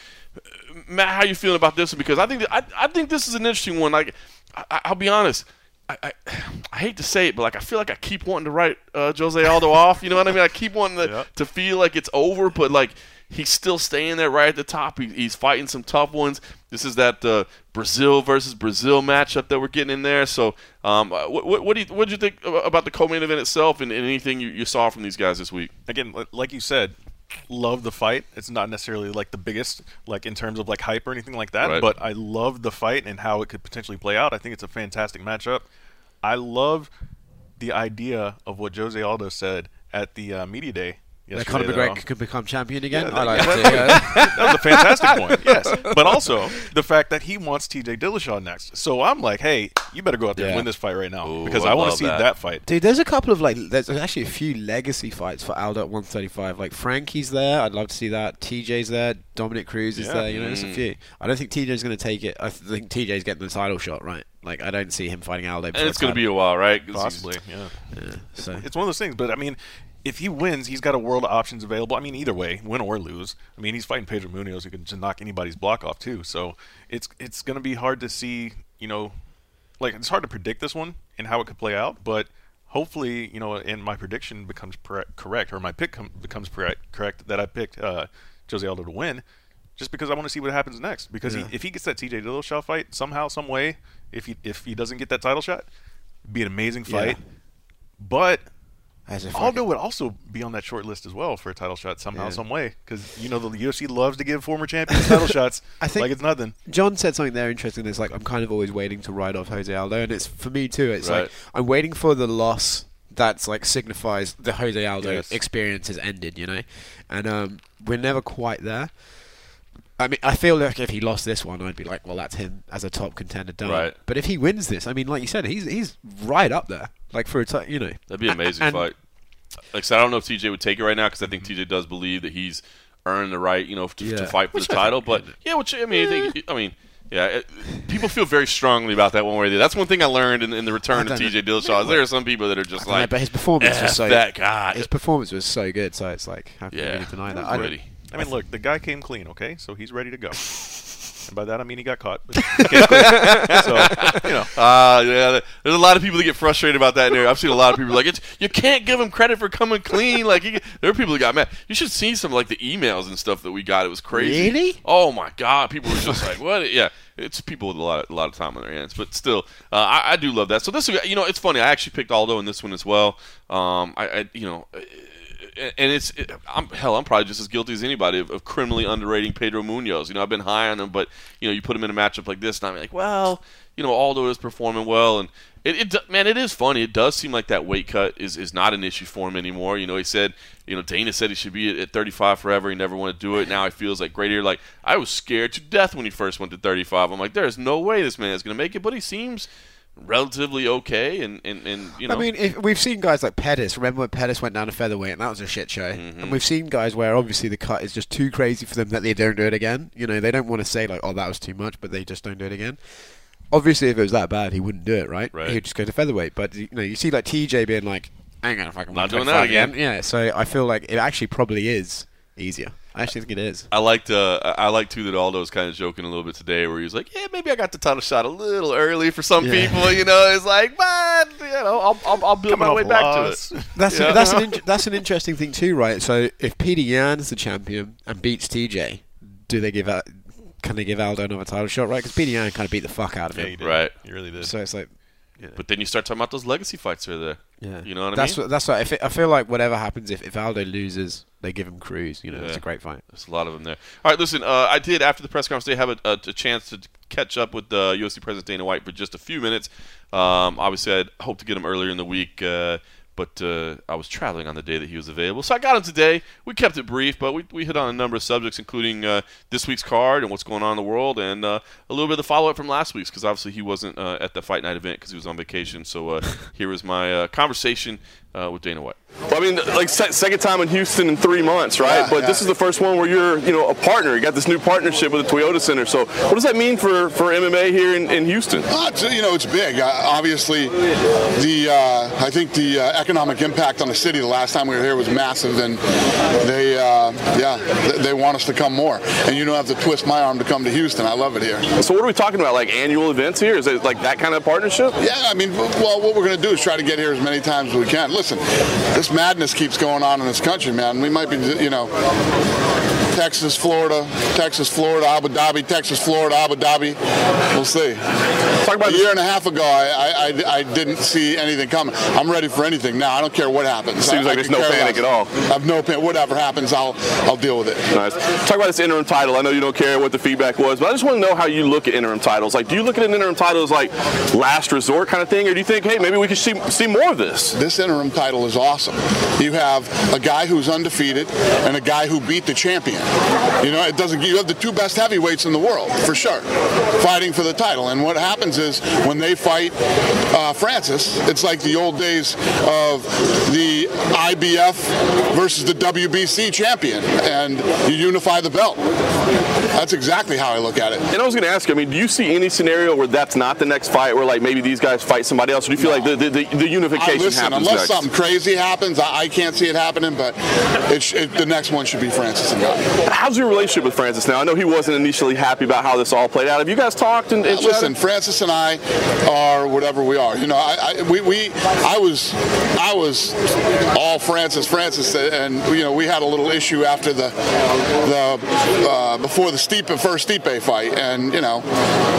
[SPEAKER 1] Matt, how you feeling about this one? Because I think that, I, I think this is an interesting one. Like, I, I'll be honest. I, I, I hate to say it, but like I feel like I keep wanting to write uh, Jose Aldo off. You know what I mean? I keep wanting to, yep. to feel like it's over, but like he's still staying there right at the top. He, he's fighting some tough ones. This is that uh, Brazil versus Brazil matchup that we're getting in there. So, um, what, what, what do you what did you think about the co-main event itself, and, and anything you, you saw from these guys this week?
[SPEAKER 3] Again, like you said, love the fight. It's not necessarily like the biggest, like in terms of like hype or anything like that,
[SPEAKER 1] right.
[SPEAKER 3] But I love the fight and how it could potentially play out. I think it's a fantastic matchup. I love the idea of what Jose Aldo said at the uh, media day
[SPEAKER 2] that Conor McGregor could become champion again.
[SPEAKER 3] Yeah, that,
[SPEAKER 2] I like
[SPEAKER 3] yeah,
[SPEAKER 2] it.
[SPEAKER 3] That, yeah. that was a fantastic point. Yes, but also the fact that he wants T J Dillashaw next. So I'm like, hey, you better go out there
[SPEAKER 2] yeah.
[SPEAKER 3] and win this fight right now.
[SPEAKER 1] Ooh,
[SPEAKER 3] because
[SPEAKER 1] I
[SPEAKER 3] I want to
[SPEAKER 1] love
[SPEAKER 3] see
[SPEAKER 1] that.
[SPEAKER 3] that fight.
[SPEAKER 2] Dude, there's a couple of like, there's actually a few legacy fights for Aldo at one thirty-five. Like Frankie's there, I'd love to see that. T J's there, Dominic Cruz is
[SPEAKER 3] Yeah.
[SPEAKER 2] there. You know, there's a
[SPEAKER 1] Mm.
[SPEAKER 2] few. I don't think T J's going to take it. I think T J's getting the title shot, right? Like, I don't see him fighting Aldo.
[SPEAKER 1] And it's going to be a while, right? 'Cause
[SPEAKER 3] Possibly, yeah.
[SPEAKER 2] Yeah, so.
[SPEAKER 3] It's one of those things, but I mean, if he wins, he's got a world of options available. I mean, either way, win or lose. I mean, he's fighting Pedro Munoz, who can just knock anybody's block off too. So it's it's going to be hard to see, you know, like it's hard to predict this one and how it could play out. But hopefully, you know, and my prediction becomes correct, or my pick com- becomes correct, correct that I picked uh, Jose Aldo to win, just because I want to see what happens next. Because
[SPEAKER 2] Yeah.
[SPEAKER 3] he, if he gets that T J Dillashaw fight somehow, some way, if he if he doesn't get that title shot, it'd be an amazing fight.
[SPEAKER 2] Yeah.
[SPEAKER 3] But
[SPEAKER 2] As a
[SPEAKER 3] Aldo
[SPEAKER 2] fucking-
[SPEAKER 3] would also be on that short list as well for a title shot somehow,
[SPEAKER 2] Yeah.
[SPEAKER 3] some way. Because, you know, the U F C loves to give former champions title shots
[SPEAKER 2] I think-
[SPEAKER 3] like it's nothing.
[SPEAKER 2] John said something there interesting. It's like I'm kind of always waiting to ride off Jose Aldo, and it's for me too. It's
[SPEAKER 1] Right.
[SPEAKER 2] like I'm waiting for the loss that's like signifies the Jose Aldo
[SPEAKER 3] Yes.
[SPEAKER 2] experience has ended, you know, and um, we're never quite there. I mean, I feel like if he lost this one, I'd be like, well, that's him as a top contender done.
[SPEAKER 1] Right.
[SPEAKER 2] But if he wins this, I mean, like you said, he's he's right up there, like for a t- you know.
[SPEAKER 1] That'd be an amazing
[SPEAKER 2] And-
[SPEAKER 1] fight. Like I said, I don't know if T J would take it right now because I think T J does believe that he's earned the right, you know, to,
[SPEAKER 2] Yeah.
[SPEAKER 1] to fight for
[SPEAKER 2] Which
[SPEAKER 1] the
[SPEAKER 2] I
[SPEAKER 1] title.
[SPEAKER 2] think-
[SPEAKER 1] But yeah, which I mean, I, think, I mean, yeah, it, people feel very strongly about that one way or the other. That's one thing I learned in, in the return
[SPEAKER 2] I
[SPEAKER 1] of
[SPEAKER 2] don't
[SPEAKER 1] T J
[SPEAKER 2] know.
[SPEAKER 1] Dillashaw. Is there are some people that are just
[SPEAKER 2] I don't know,
[SPEAKER 1] like,
[SPEAKER 2] but his performance
[SPEAKER 1] F
[SPEAKER 2] was so
[SPEAKER 1] that guy.
[SPEAKER 2] his performance was so good, so it's like how can you
[SPEAKER 1] Yeah,
[SPEAKER 2] really deny that?
[SPEAKER 1] I'm
[SPEAKER 2] I-
[SPEAKER 1] ready.
[SPEAKER 3] I mean, look, the guy came clean, okay? So he's ready to go. And by that, I mean he got caught. But he came clean. So, you know.
[SPEAKER 1] Uh, yeah, there's a lot of people that get frustrated about that. There, I've seen a lot of people like, it's, you can't give him credit for coming clean. Like he, there are people that got mad. You should see some like the emails and stuff that we got. It was crazy.
[SPEAKER 2] Really?
[SPEAKER 1] Oh my God! People were just like, what? Yeah, it's people with a lot, of, a lot of time on their hands. But still, uh, I, I do love that. So this, you know, it's funny. I actually picked Aldo in this one as well. Um, I, I you know. and it's it, I'm hell I'm probably just as guilty as anybody of, of criminally underrating Pedro Munoz. You know, I've been high on him, but you know, you put him in a matchup like this, and I'm like, well, you know, Aldo is performing well, and it, it man, it is funny. It does seem like that weight cut is, is not an issue for him anymore. You know, he said, you know, Dana said he should be at, at thirty-five forever. He never wanted to do it. Now he feels like great here. Like, I was scared to death when he first went to thirty-five. I'm like, there's no way this man is going to make it, but he seems relatively okay, and, and, and you know.
[SPEAKER 2] I mean, if we've seen guys like Pettis. Remember when Pettis went down to featherweight, and that was a shit show.
[SPEAKER 1] Mm-hmm.
[SPEAKER 2] And we've seen guys where obviously the cut is just too crazy for them that they don't do it again. You know, they don't want to say like, "Oh, that was too much," but they just don't do it again. Obviously, if it was that bad, he wouldn't do it, right?
[SPEAKER 1] Right.
[SPEAKER 2] He'd just go to featherweight. But you know, you see like T J being like, "I ain't gonna fucking
[SPEAKER 1] Not
[SPEAKER 2] one
[SPEAKER 1] doing that
[SPEAKER 2] twenty-five
[SPEAKER 1] again."
[SPEAKER 2] Yeah. So I feel like it actually probably is easier. I actually think it is.
[SPEAKER 1] I liked, uh, I like too that Aldo was kind of joking a little bit today, where he was like, "Yeah, maybe I got the title shot a little early for some
[SPEAKER 2] Yeah.
[SPEAKER 1] people." You know, it's like, but you know, I'll, I'll, I'll build
[SPEAKER 3] Coming
[SPEAKER 1] my
[SPEAKER 3] off
[SPEAKER 1] way
[SPEAKER 3] a
[SPEAKER 1] back
[SPEAKER 3] loss.
[SPEAKER 1] to it.
[SPEAKER 2] That's
[SPEAKER 1] Yeah.
[SPEAKER 2] a, that's an in, that's an interesting thing too, right? So if Peter Yan's the champion and beats T J, do they give out? Can they give Aldo another title shot, right? Because Peter Yan kind of beat the fuck out of
[SPEAKER 3] Yeah,
[SPEAKER 2] him.
[SPEAKER 3] he did.
[SPEAKER 1] Right.
[SPEAKER 3] He really did.
[SPEAKER 2] So it's like, yeah.
[SPEAKER 1] But then you start talking about those legacy fights that are there.
[SPEAKER 2] Yeah,
[SPEAKER 1] You know what I
[SPEAKER 2] that's
[SPEAKER 1] mean?
[SPEAKER 2] What, that's what I feel, I feel like. Whatever happens, if, if Aldo loses, they give him Cruz. You know,
[SPEAKER 1] Yeah.
[SPEAKER 2] it's a great fight.
[SPEAKER 1] There's a lot of them there. All right, listen. Uh, I did after the press conference today have a, a, a chance to catch up with uh, U F C President Dana White for just a few minutes. Um, obviously, I'd hoped to get him earlier in the week, uh, but uh, I was traveling on the day that he was available, so I got him today. We kept it brief, but we we hit on a number of subjects, including uh, this week's card and what's going on in the world, and uh, a little bit of the follow up from last week's, because obviously he wasn't uh, at the Fight Night event because he was on vacation. So uh, here was my uh, conversation uh, with Dana White.
[SPEAKER 4] Well, I mean, like se- second time in Houston in three months, right?
[SPEAKER 5] Yeah,
[SPEAKER 4] but
[SPEAKER 5] yeah.
[SPEAKER 4] this is the first one where you're, you know, a partner. You got this new partnership with the Toyota Center. So, what does that mean for, for M M A here in, in Houston?
[SPEAKER 5] Uh, it's, you know, it's big. Uh, obviously, the uh, I think the uh, economic impact on the city the last time we were here was massive, and they, uh, yeah, they, they want us to come more. And you don't have to twist my arm to come to Houston. I love it here.
[SPEAKER 4] So, what are we talking about? Like annual events here? Is it like that kind of partnership?
[SPEAKER 5] Yeah, I mean, well, what we're going to do is try to get here as many times as we can. Listen, this madness keeps going on in this country, man. We might be, you know, Texas, Florida, Texas, Florida, Abu Dhabi, Texas, Florida, Abu Dhabi. We'll see.
[SPEAKER 4] Talk about
[SPEAKER 5] a
[SPEAKER 4] this-
[SPEAKER 5] year and a half ago, I, I, I didn't see anything coming. I'm ready for anything now. I don't care what happens.
[SPEAKER 4] Seems
[SPEAKER 5] I,
[SPEAKER 4] like
[SPEAKER 5] I
[SPEAKER 4] there's
[SPEAKER 5] could
[SPEAKER 4] no
[SPEAKER 5] care
[SPEAKER 4] panic
[SPEAKER 5] less.
[SPEAKER 4] at all.
[SPEAKER 5] I have no panic. Whatever happens, I'll I'll deal with it.
[SPEAKER 4] Nice. Talk about this interim title. I know you don't care what the feedback was, but I just want to know how you look at interim titles. Like, do you look at an interim title as like last resort kind of thing, or do you think, hey, maybe we could see see more of this?
[SPEAKER 5] This interim title is awesome. You have a guy who's undefeated and a guy who beat the champion. You know, it doesn't. You have the two best heavyweights in the world for sure, fighting for the title. And what happens is when they fight uh, Francis, it's like the old days of the I B F versus the W B C champion, and you unify the belt. That's exactly how I look at it.
[SPEAKER 4] And I was going to ask you, I mean, do you see any scenario where that's not the next fight, where like maybe these guys fight somebody else, or do you feel like the the, the, the
[SPEAKER 5] I,
[SPEAKER 4] unification
[SPEAKER 5] listen,
[SPEAKER 4] happens
[SPEAKER 5] unless
[SPEAKER 4] next?
[SPEAKER 5] something crazy happens, I, I can't see it happening. But it, sh- it, the next one should be Francis and Ngannou.
[SPEAKER 4] How's your relationship with Francis now? I know he wasn't initially happy about how this all played out. Have you guys talked and, and
[SPEAKER 5] Listen,
[SPEAKER 4] chatted?
[SPEAKER 5] Francis and I are whatever we are. You know, I, I we, we I was I was all Francis Francis, and you know we had a little issue after the the uh, before the Stipe first Stipe fight, and you know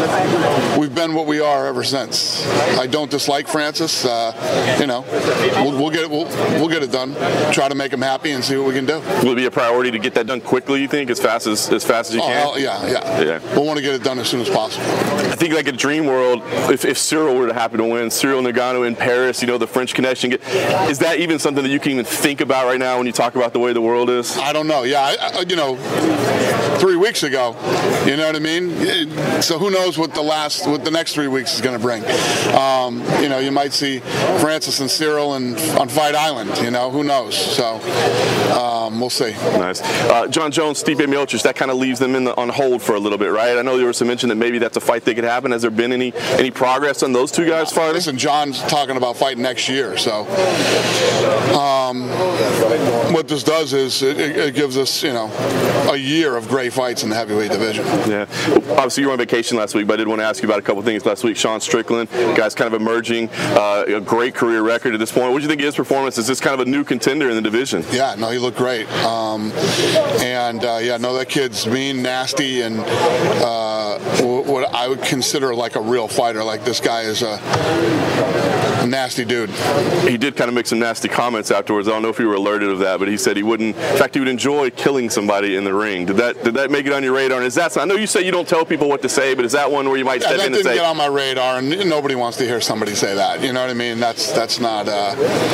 [SPEAKER 5] we've been what we are ever since. I don't dislike Francis. Uh, you know, we'll, we'll get it. We'll, we'll get it done. Try to make him happy and see what we can do.
[SPEAKER 4] Will it be a priority to get that done quickly, you think, as fast as as fast as you
[SPEAKER 5] Oh,
[SPEAKER 4] can?
[SPEAKER 5] hell, yeah, yeah,
[SPEAKER 4] Yeah.
[SPEAKER 5] We'll want to get it done as soon as possible.
[SPEAKER 4] I think like a dream world, if, if Cyril were to happen to win, Cyril Ngannou in Paris, you know, the French connection, is that even something that you can even think about right now when you talk about the way the world is?
[SPEAKER 5] I don't know. Yeah, I, I, you know, three weeks ago, you know what I mean? So who knows what the last, what the next three weeks is going to bring? Um, you know, you might see Francis and Cyril and on Fight Island. You know, who knows? So um, we'll see.
[SPEAKER 4] Nice. Uh, John Jones, Stipe Miocic, that kind of leaves them in the, on hold for a little bit, right? I know there was some mention that maybe that's a fight that could happen. Has there been any any progress on those two guys fighting?
[SPEAKER 5] Listen, John's talking about fighting next year. So um, what this does is it, it gives us, you know, a year of great fights in the heavyweight division.
[SPEAKER 4] Yeah. Obviously, you were on vacation last week, but I did want to ask you about a couple things last week. Sean Strickland, guy's kind of emerging, uh, a great career record at this point. What do you think of his performance? Is this kind of a new contender in the division?
[SPEAKER 5] Yeah, no, he looked great. Um, and, uh, yeah, no, that kid's mean, nasty, and uh, what I would consider like a real fighter. Like, this guy is a, a nasty dude.
[SPEAKER 4] He did kind of make some nasty comments afterwards. I don't know if you were alerted of that, but he said he wouldn't, in fact, he would enjoy killing somebody in the ring. Did that did that make it on your radar? And is that, I know you say you don't tell people what to say, but is that one where you might
[SPEAKER 5] yeah,
[SPEAKER 4] step
[SPEAKER 5] in
[SPEAKER 4] in and
[SPEAKER 5] say? That
[SPEAKER 4] say,
[SPEAKER 5] didn't get on my radar, and nobody wants to hear somebody say that. You know what I mean? That's, that's not, uh,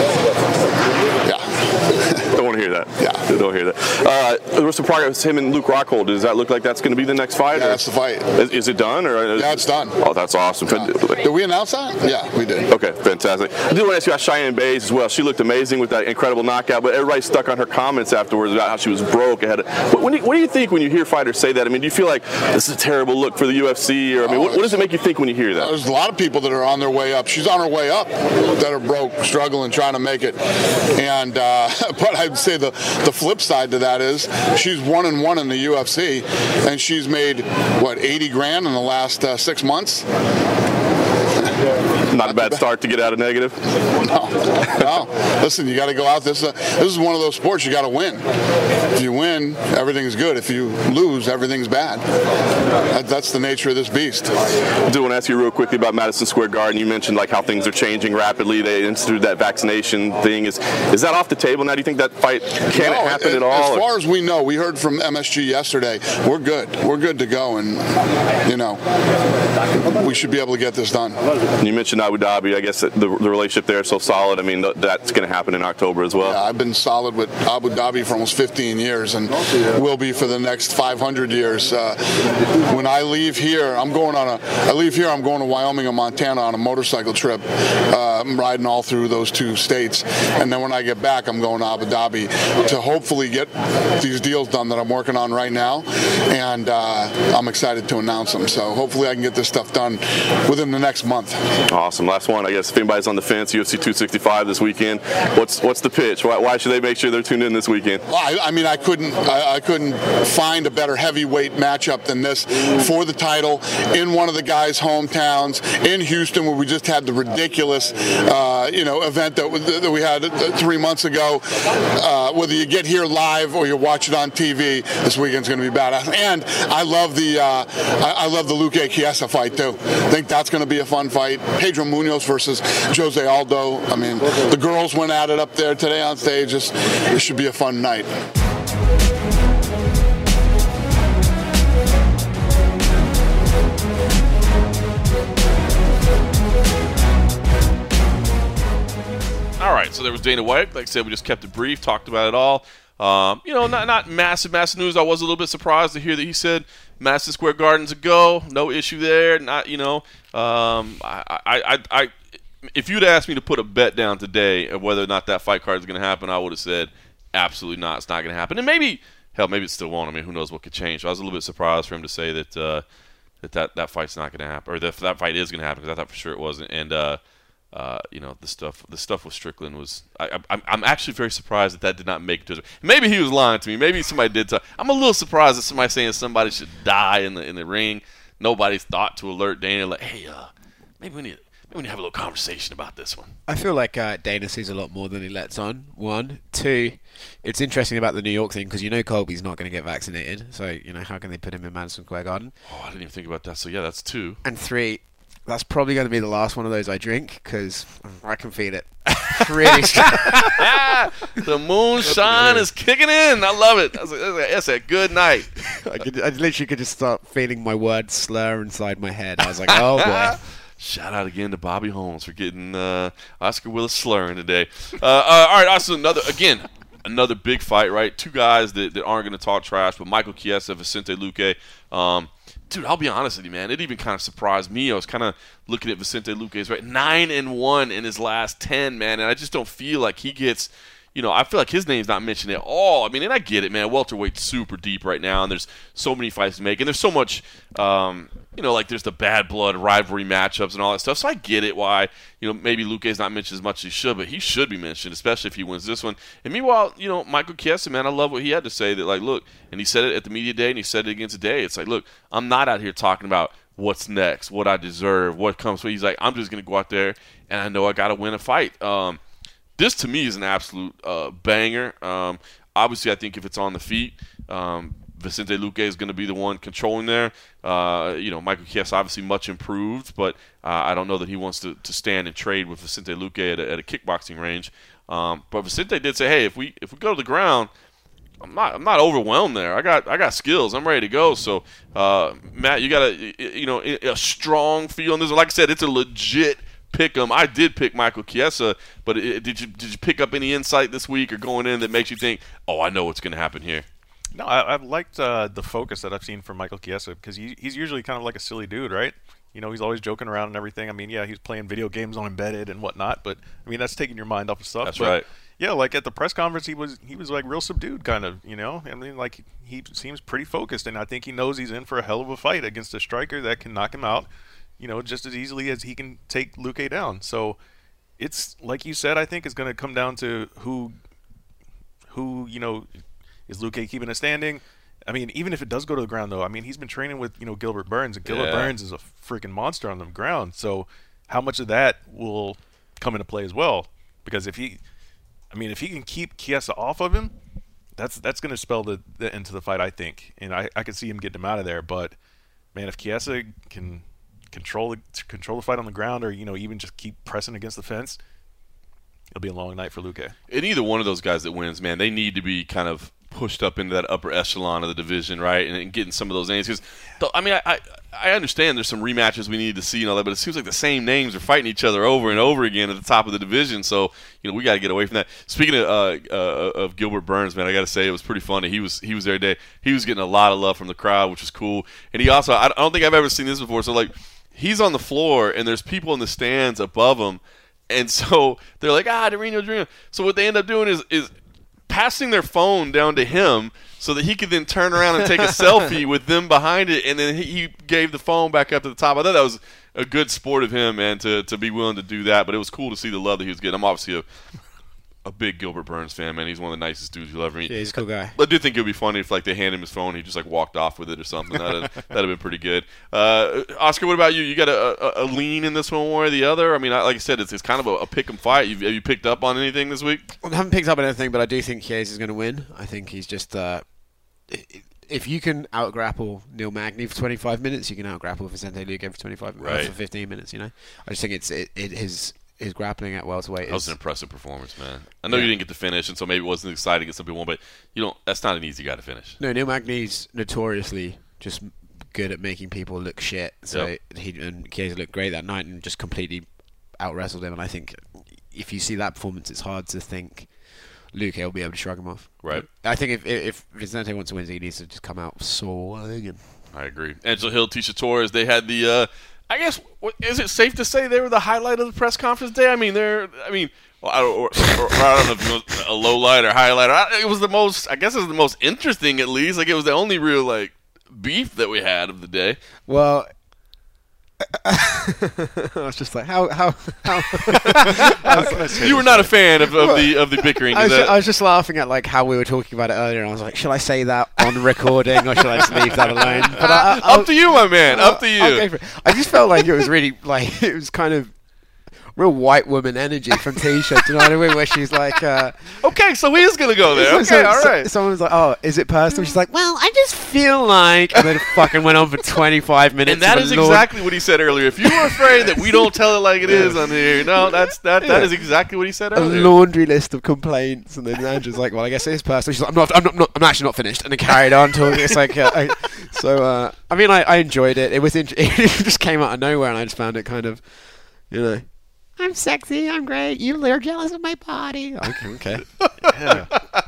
[SPEAKER 5] yeah.
[SPEAKER 4] Don't want to hear that.
[SPEAKER 5] Yeah.
[SPEAKER 4] Don't hear that. Uh, there was some progress, him and Luke Rockhold. Does that look like that's going to be the next fight?
[SPEAKER 5] Yeah,
[SPEAKER 4] or?
[SPEAKER 5] that's the fight.
[SPEAKER 4] Is, is it done? Or
[SPEAKER 5] yeah, it's done.
[SPEAKER 4] Oh, that's awesome.
[SPEAKER 5] Yeah. Did we announce that? Yeah, we did.
[SPEAKER 4] Okay, fantastic. I did want to ask you about Cheyenne Bays as well. She looked amazing with that incredible knockout, but everybody stuck on her comments afterwards about how she was broke. Ahead of, what, when do you, what do you think when you hear fighters say that? I mean, do you feel like this is a terrible look for the U F C? Or I mean, oh, what, what does it make you think when you hear that?
[SPEAKER 5] There's a lot of people that are on their way up. She's on her way up that are broke, struggling, trying to make it. And uh, but I'd say the the flip side to that is she's one and one in the U F C, and she's made what eighty grand in the last uh, six months.
[SPEAKER 4] Not a bad start to get out of negative.
[SPEAKER 5] No, no. Listen, you got to go out. This, uh, this is one of those sports you got to win. If you win, everything's good. If you lose, everything's bad. That, that's the nature of this beast.
[SPEAKER 4] I do want to ask you real quickly about Madison Square Garden. You mentioned like how things are changing rapidly. They instituted that vaccination thing. Is is that off the table now? Do you think that fight can
[SPEAKER 5] no,
[SPEAKER 4] it happen
[SPEAKER 5] it,
[SPEAKER 4] at all?
[SPEAKER 5] As far as we know, we heard from M S G yesterday. We're good. We're good to go, and you know, we should be able to get this done.
[SPEAKER 4] You mentioned Abu Dhabi. I guess the, the relationship there is so solid. I mean, th- that's going to happen in October as well.
[SPEAKER 5] Yeah, I've been solid with Abu Dhabi for almost fifteen years, and will be for the next five hundred years. Uh, when I leave here, I'm going on a. I leave here, I'm going to Wyoming and Montana on a motorcycle trip. Uh, I'm riding all through those two states, and then when I get back, I'm going to Abu Dhabi to hopefully get these deals done that I'm working on right now, and uh, I'm excited to announce them. So hopefully, I can get this stuff done within the next month.
[SPEAKER 4] Awesome. Last one, I guess. If anybody's on the fence, U F C two sixty-five this weekend. What's what's the pitch? Why, why should they make sure they're tuned in this weekend?
[SPEAKER 5] Well, I, I mean, I couldn't I, I couldn't find a better heavyweight matchup than this for the title in one of the guys' hometowns in Houston, where we just had the ridiculous uh, you know event that, that we had three months ago. Uh, whether you get here live or you watch it on T V, this weekend's going to be badass. And I love the uh, I, I love the Luke Chiesa fight too. I think that's going to be a fun fight. Pedro Munoz versus Jose Aldo. I mean, the girls went at it up there today on stage. Just, it should be a fun night.
[SPEAKER 1] All right, so there was Dana White. Like I said, we just kept it brief, talked about it all. Um, you know, not not massive, massive news. I was a little bit surprised to hear that he said Madison Square Garden's a go, no issue there. Not, you know, um, I, I, I, I, if you'd asked me to put a bet down today of whether or not that fight card is going to happen, I would have said absolutely not. It's not going to happen. And maybe, hell, maybe it still won't. I mean, who knows what could change. So I was a little bit surprised for him to say that uh, that, that that fight's not going to happen, or that that fight is going to happen, because I thought for sure it wasn't. And uh, Uh, you know, the stuff the stuff with Strickland was I, I, I'm actually very surprised that that did not make it to it. Maybe he was lying to me. Maybe somebody did talk. I'm a little surprised that somebody saying somebody should die in the in the ring. Nobody's thought to alert Dana, like, hey, uh, maybe we need maybe we need to have a little conversation about this one.
[SPEAKER 2] I feel like uh, Dana sees a lot more than he lets on. One, two, it's interesting about the New York thing because you know Colby's not going to get vaccinated, so you know how can they put him in Madison Square Garden?
[SPEAKER 1] Oh, I didn't even think about that. So yeah, that's two.
[SPEAKER 2] And three, that's probably going to be the last one of those I drink because I can feel it. Really strong.
[SPEAKER 1] The moonshine is kicking in. I love it. That's a, that's a good night.
[SPEAKER 2] I, could, I literally could just start feeling my words slur inside my head. I was like, oh boy.
[SPEAKER 1] Shout out again to Bobby Holmes for getting uh, Oscar Willis slurring today. Uh, uh, all right, also another again. Another big fight, right? Two guys that, that aren't going to talk trash, but Michael Chiesa, Vicente Luque. Um, dude, I'll be honest with you, man. It even kind of surprised me. I was kind of looking at Vicente Luque's right nine and one in his last ten, man, and I just don't feel like he gets, you know, I feel like his name's not mentioned at all. I mean, and I get it, man. Welterweight's super deep right now, and there's so many fights to make, and there's so much, um, you know, like there's the bad blood rivalry matchups and all that stuff. So I get it why, you know, maybe Luque's not mentioned as much as he should, but he should be mentioned, especially if he wins this one. And meanwhile, you know, Michael Chiesa, man, I love what he had to say. That like, look, and he said it at the media day, and he said it again today. It's like, look, I'm not out here talking about what's next, what I deserve, what comes. He's like, I'm just going to go out there, and I know I got to win a fight. Um, this, to me, is an absolute uh, banger. Um, obviously, I think if it's on the feet, um, Vicente Luque is going to be the one controlling there. Uh, you know, Michael Chiesa obviously much improved, but uh, I don't know that he wants to, to stand and trade with Vicente Luque at a, at a kickboxing range. Um, but Vicente did say, hey, if we if we go to the ground, I'm not I'm not overwhelmed there. I got I got skills. I'm ready to go. So, uh, Matt, you got a you know a strong feel on this. Like I said, it's a legit pick 'em. I did pick Michael Chiesa, but it, did you did you pick up any insight this week or going in that makes you think, oh, I know what's going to happen here?
[SPEAKER 3] No, I, I've liked uh, the focus that I've seen from Michael Chiesa because he, he's usually kind of like a silly dude, right? You know, he's always joking around and everything. I mean, yeah, he's playing video games on Embedded and whatnot, but I mean, that's taking your mind off of stuff.
[SPEAKER 1] That's
[SPEAKER 3] but,
[SPEAKER 1] right.
[SPEAKER 3] Yeah, like at the press conference, he was he was like real subdued, kind of. You know, I mean, like he seems pretty focused, and I think he knows he's in for a hell of a fight against a striker that can knock him out, you know, just as easily as he can take Luque down. So it's like you said, I think it's going to come down to who, who you know, is Luque keeping it standing. I mean, even if it does go to the ground, though, I mean, he's been training with, you know, Gilbert Burns, and Gilbert
[SPEAKER 1] yeah.
[SPEAKER 3] Burns is a freaking monster on the ground. So how much of that will come into play as well? Because if he, I mean, if he can keep Chiesa off of him, that's that's going to spell the, the end to the fight, I think. And I, I could see him getting him out of there. But, man, if Chiesa can control the, control the fight on the ground or, you know, even just keep pressing against the fence, it'll be a long night for Luque.
[SPEAKER 1] And either one of those guys that wins, man, they need to be kind of pushed up into that upper echelon of the division, right, and, and getting some of those names. Because, I mean, I, I I understand there's some rematches we need to see and all that, but it seems like the same names are fighting each other over and over again at the top of the division. So, you know, we got to get away from that. Speaking of uh, uh, of Gilbert Burns, man, I got to say it was pretty funny. He was he was there today. He was getting a lot of love from the crowd, which was cool. And he also, I don't think I've ever seen this before. So, like, he's on the floor and there's people in the stands above him, and so they're like, ah, Dorino, Dorino. So what they end up doing is is passing their phone down to him so that he could then turn around and take a selfie with them behind it, and then he gave the phone back up to the top. I thought that was a good sport of him, man, to, to be willing to do that, but it was cool to see the love that he was getting. I'm obviously a, a big Gilbert Burns fan, man. He's one of the nicest dudes you'll ever meet.
[SPEAKER 2] Yeah, he's a cool guy.
[SPEAKER 1] I, I do think it would be funny if, like, they hand him his phone and he just, like, walked off with it or something. That'd, that'd have been pretty good. Uh, Oscar, what about you? You got a, a, a lean in this one way or the other? I mean, I, like I said, it's, it's kind of a, a pick 'em fight. You've, have you picked up on anything this week?
[SPEAKER 2] I haven't picked up on anything, but I do think Chiesa is going to win. I think he's just... Uh, if you can out-grapple Neil Magny for twenty-five minutes, you can out-grapple Vicente Luque for twenty-five
[SPEAKER 1] right.
[SPEAKER 2] uh, for fifteen minutes, you know? I just think it's it, it his... His grappling at welterweight.
[SPEAKER 1] That was
[SPEAKER 2] is,
[SPEAKER 1] an impressive performance, man. I know
[SPEAKER 2] yeah.
[SPEAKER 1] you didn't get to finish, and so maybe it wasn't exciting against some people, but you know that's not an easy guy to finish.
[SPEAKER 2] No, Neil Magny's notoriously just good at making people look shit. So
[SPEAKER 1] yep.
[SPEAKER 2] he and Chiesa looked great that night and just completely out wrestled him. And I think if you see that performance, it's hard to think Luque will be able to shrug him off.
[SPEAKER 1] Right.
[SPEAKER 2] I think if if Vicente wants to win, he needs to just come out swinging.
[SPEAKER 1] I agree. Angela Hill, Tisha Torres, they had the. Uh, I guess is it safe to say they were the highlight of the press conference day? I mean, they're. I mean, well, I don't, or, or, or I don't know if it was a low light or highlight. Or, it was the most. I guess it was the most interesting, at least. Like it was the only real like beef that we had of the day.
[SPEAKER 2] Well, I was just like, how how how? how
[SPEAKER 1] you were not a fan of, of the of the bickering.
[SPEAKER 2] I was,
[SPEAKER 1] that?
[SPEAKER 2] just, I was just laughing at like how we were talking about it earlier, and I was like, should I say that on recording or should I just leave that alone? But I, I,
[SPEAKER 1] up to you, my man. Up to you.
[SPEAKER 2] I'll go for it. I just felt like it was really like it was kind of real white woman energy from Tisha. Do you know what I mean? Where she's like, uh,
[SPEAKER 1] okay, so he's gonna go there.
[SPEAKER 2] so,
[SPEAKER 1] Okay,
[SPEAKER 2] so,
[SPEAKER 1] all right.
[SPEAKER 2] So, someone's like, oh, is it personal? She's like, well, I just feel like, and then it fucking went on for twenty-five minutes.
[SPEAKER 1] And that is
[SPEAKER 2] Lord.
[SPEAKER 1] exactly what he said earlier. If you were afraid that we don't tell it like it is on here, no, that's that. That is exactly what he said
[SPEAKER 2] a
[SPEAKER 1] earlier.
[SPEAKER 2] laundry list of complaints, and then Andrew's like, "Well, I guess it is personal." She's like, "I'm not, I'm not, not I'm actually not finished," and then carried on talking. It's like, uh, I, so uh, I mean, I, I enjoyed it. It was, int- it just came out of nowhere, and I just found it kind of, you know, I'm sexy, I'm great. You are jealous of my body. Okay, okay.
[SPEAKER 3] Yeah.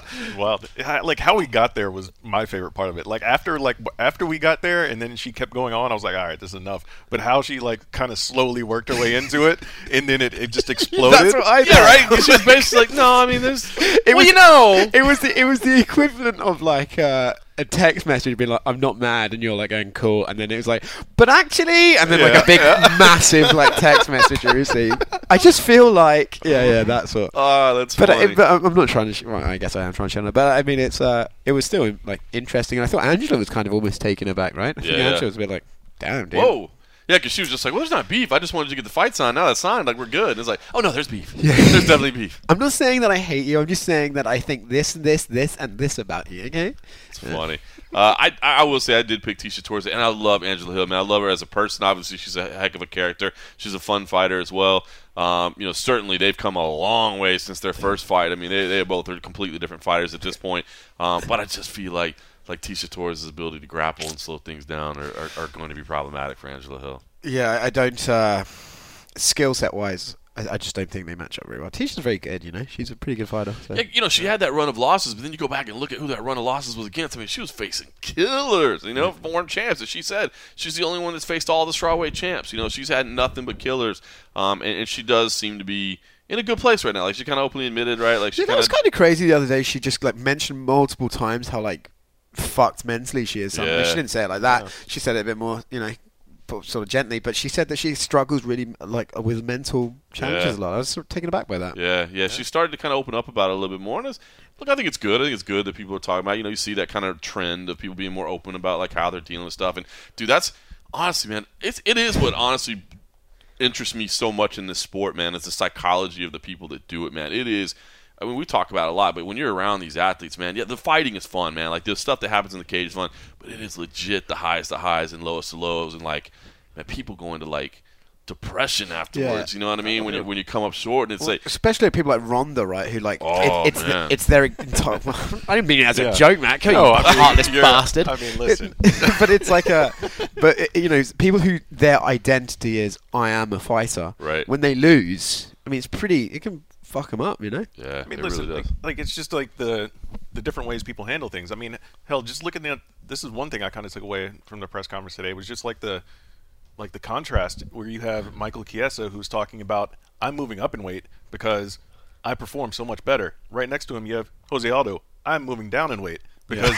[SPEAKER 3] Well, like how we got there was my favorite part of it. Like after like after we got there, and then she kept going on. I was like, all right, this is enough. But how she like kind of slowly worked her way into it, and then it, it just exploded.
[SPEAKER 2] That's what I
[SPEAKER 1] Yeah, right. She's basically like, no, I mean, there's.
[SPEAKER 2] It
[SPEAKER 1] well,
[SPEAKER 2] was,
[SPEAKER 1] you know,
[SPEAKER 2] it was the it was the equivalent of like uh, a text message being like, "I'm not mad," and you're like going cool, and then it was like, "But actually," and then
[SPEAKER 3] Yeah.
[SPEAKER 2] like a big, massive like text message you receive. I just feel like, yeah, yeah, that's what.
[SPEAKER 1] oh, that's
[SPEAKER 2] But,
[SPEAKER 1] funny.
[SPEAKER 2] I, but I'm I'm not trying to. Sh- well, I guess I am trying to shut up. But I mean, it's uh, it was still like interesting, and I thought Angela was kind of almost taken aback, right? I think
[SPEAKER 1] Yeah.
[SPEAKER 2] Angela was a bit like, "Damn, dude."
[SPEAKER 1] Whoa. Yeah, because she was just like, well, there's not beef. I just wanted to get the fight signed. Now that's signed. Like, we're good. And it's like, oh, no, there's beef. There's definitely beef.
[SPEAKER 2] I'm not saying that I hate you. I'm just saying that I think this, this, this, and this about you. Okay.
[SPEAKER 1] It's funny. Uh, I I will say I did pick Tisha Torres, and I love Angela Hill. Man, I love her as a person. Obviously, she's a heck of a character. She's a fun fighter as well. Um, you know, certainly they've come a long way since their first fight. I mean, they they both are completely different fighters at this point. Um, but I just feel like like Tisha Torres' ability to grapple and slow things down are, are, are going to be problematic for Angela Hill.
[SPEAKER 2] Yeah, I don't. Uh, skill set wise, I, I just don't think they match up very well. Tisha's very good, you know. She's a pretty good fighter. So.
[SPEAKER 1] Yeah, you know, she had that run of losses, but then you go back and look at who that run of losses was against. I mean, she was facing killers, you know, foreign champs. As she said, she's the only one that's faced all the strawweight champs. You know, she's had nothing but killers, um, and, and she does seem to be in a good place right now. Like, she kind of openly admitted, right? Like, she
[SPEAKER 2] Yeah, that
[SPEAKER 1] kind
[SPEAKER 2] was kind of crazy the other day. She just like mentioned multiple times how like fucked mentally she is. Something.
[SPEAKER 1] Yeah.
[SPEAKER 2] She didn't say it like that. She said it a bit more, you know, sort of gently. But she said that she struggles really like with mental challenges
[SPEAKER 1] Yeah.
[SPEAKER 2] a lot. I was sort of taken aback by that.
[SPEAKER 1] Yeah, yeah, she started to kind of open up about it a little bit more. And it's, look, I think it's good. I think it's good that people are talking about. You know, you see that kind of trend of people being more open about like how they're dealing with stuff. And dude, that's honestly, man, it's it is what honestly interests me so much in this sport, man. It's the psychology of the people that do it, man. It is. I mean, we talk about it a lot, but when you're around these athletes, man, yeah, the fighting is fun, man. Like, the stuff that happens in the cage is fun, but it is legit the highest of highs and lowest of lows, and like, man, people go into like depression afterwards.
[SPEAKER 2] Yeah.
[SPEAKER 1] You know what I mean? When you when you come up short, and it's
[SPEAKER 2] Well,
[SPEAKER 1] like,
[SPEAKER 2] especially people like Ronda, right? Who like
[SPEAKER 1] Oh,
[SPEAKER 2] it, it's
[SPEAKER 1] man.
[SPEAKER 2] the, it's their entire. I didn't mean it as
[SPEAKER 3] Yeah.
[SPEAKER 2] a joke, Matt. Come
[SPEAKER 3] No,
[SPEAKER 2] on,
[SPEAKER 3] I
[SPEAKER 2] you
[SPEAKER 3] mean,
[SPEAKER 2] heartless
[SPEAKER 3] you're-
[SPEAKER 2] bastard.
[SPEAKER 3] I mean, listen.
[SPEAKER 2] but it's like a, but you know, people who their identity is I am a fighter.
[SPEAKER 1] Right.
[SPEAKER 2] When they lose, I mean, it's pretty. It can fuck them up, you know.
[SPEAKER 1] yeah,
[SPEAKER 3] I mean,
[SPEAKER 1] it
[SPEAKER 3] listen,
[SPEAKER 1] really
[SPEAKER 3] like,
[SPEAKER 1] does.
[SPEAKER 3] like it's just like the the different ways people handle things. I mean, hell, just look at the. This is one thing I kind of took away from the press conference today was just like the, like the contrast where you have Michael Chiesa who's talking about I'm moving up in weight because I perform so much better. Right next to him, you have Jose Aldo. I'm moving down in weight because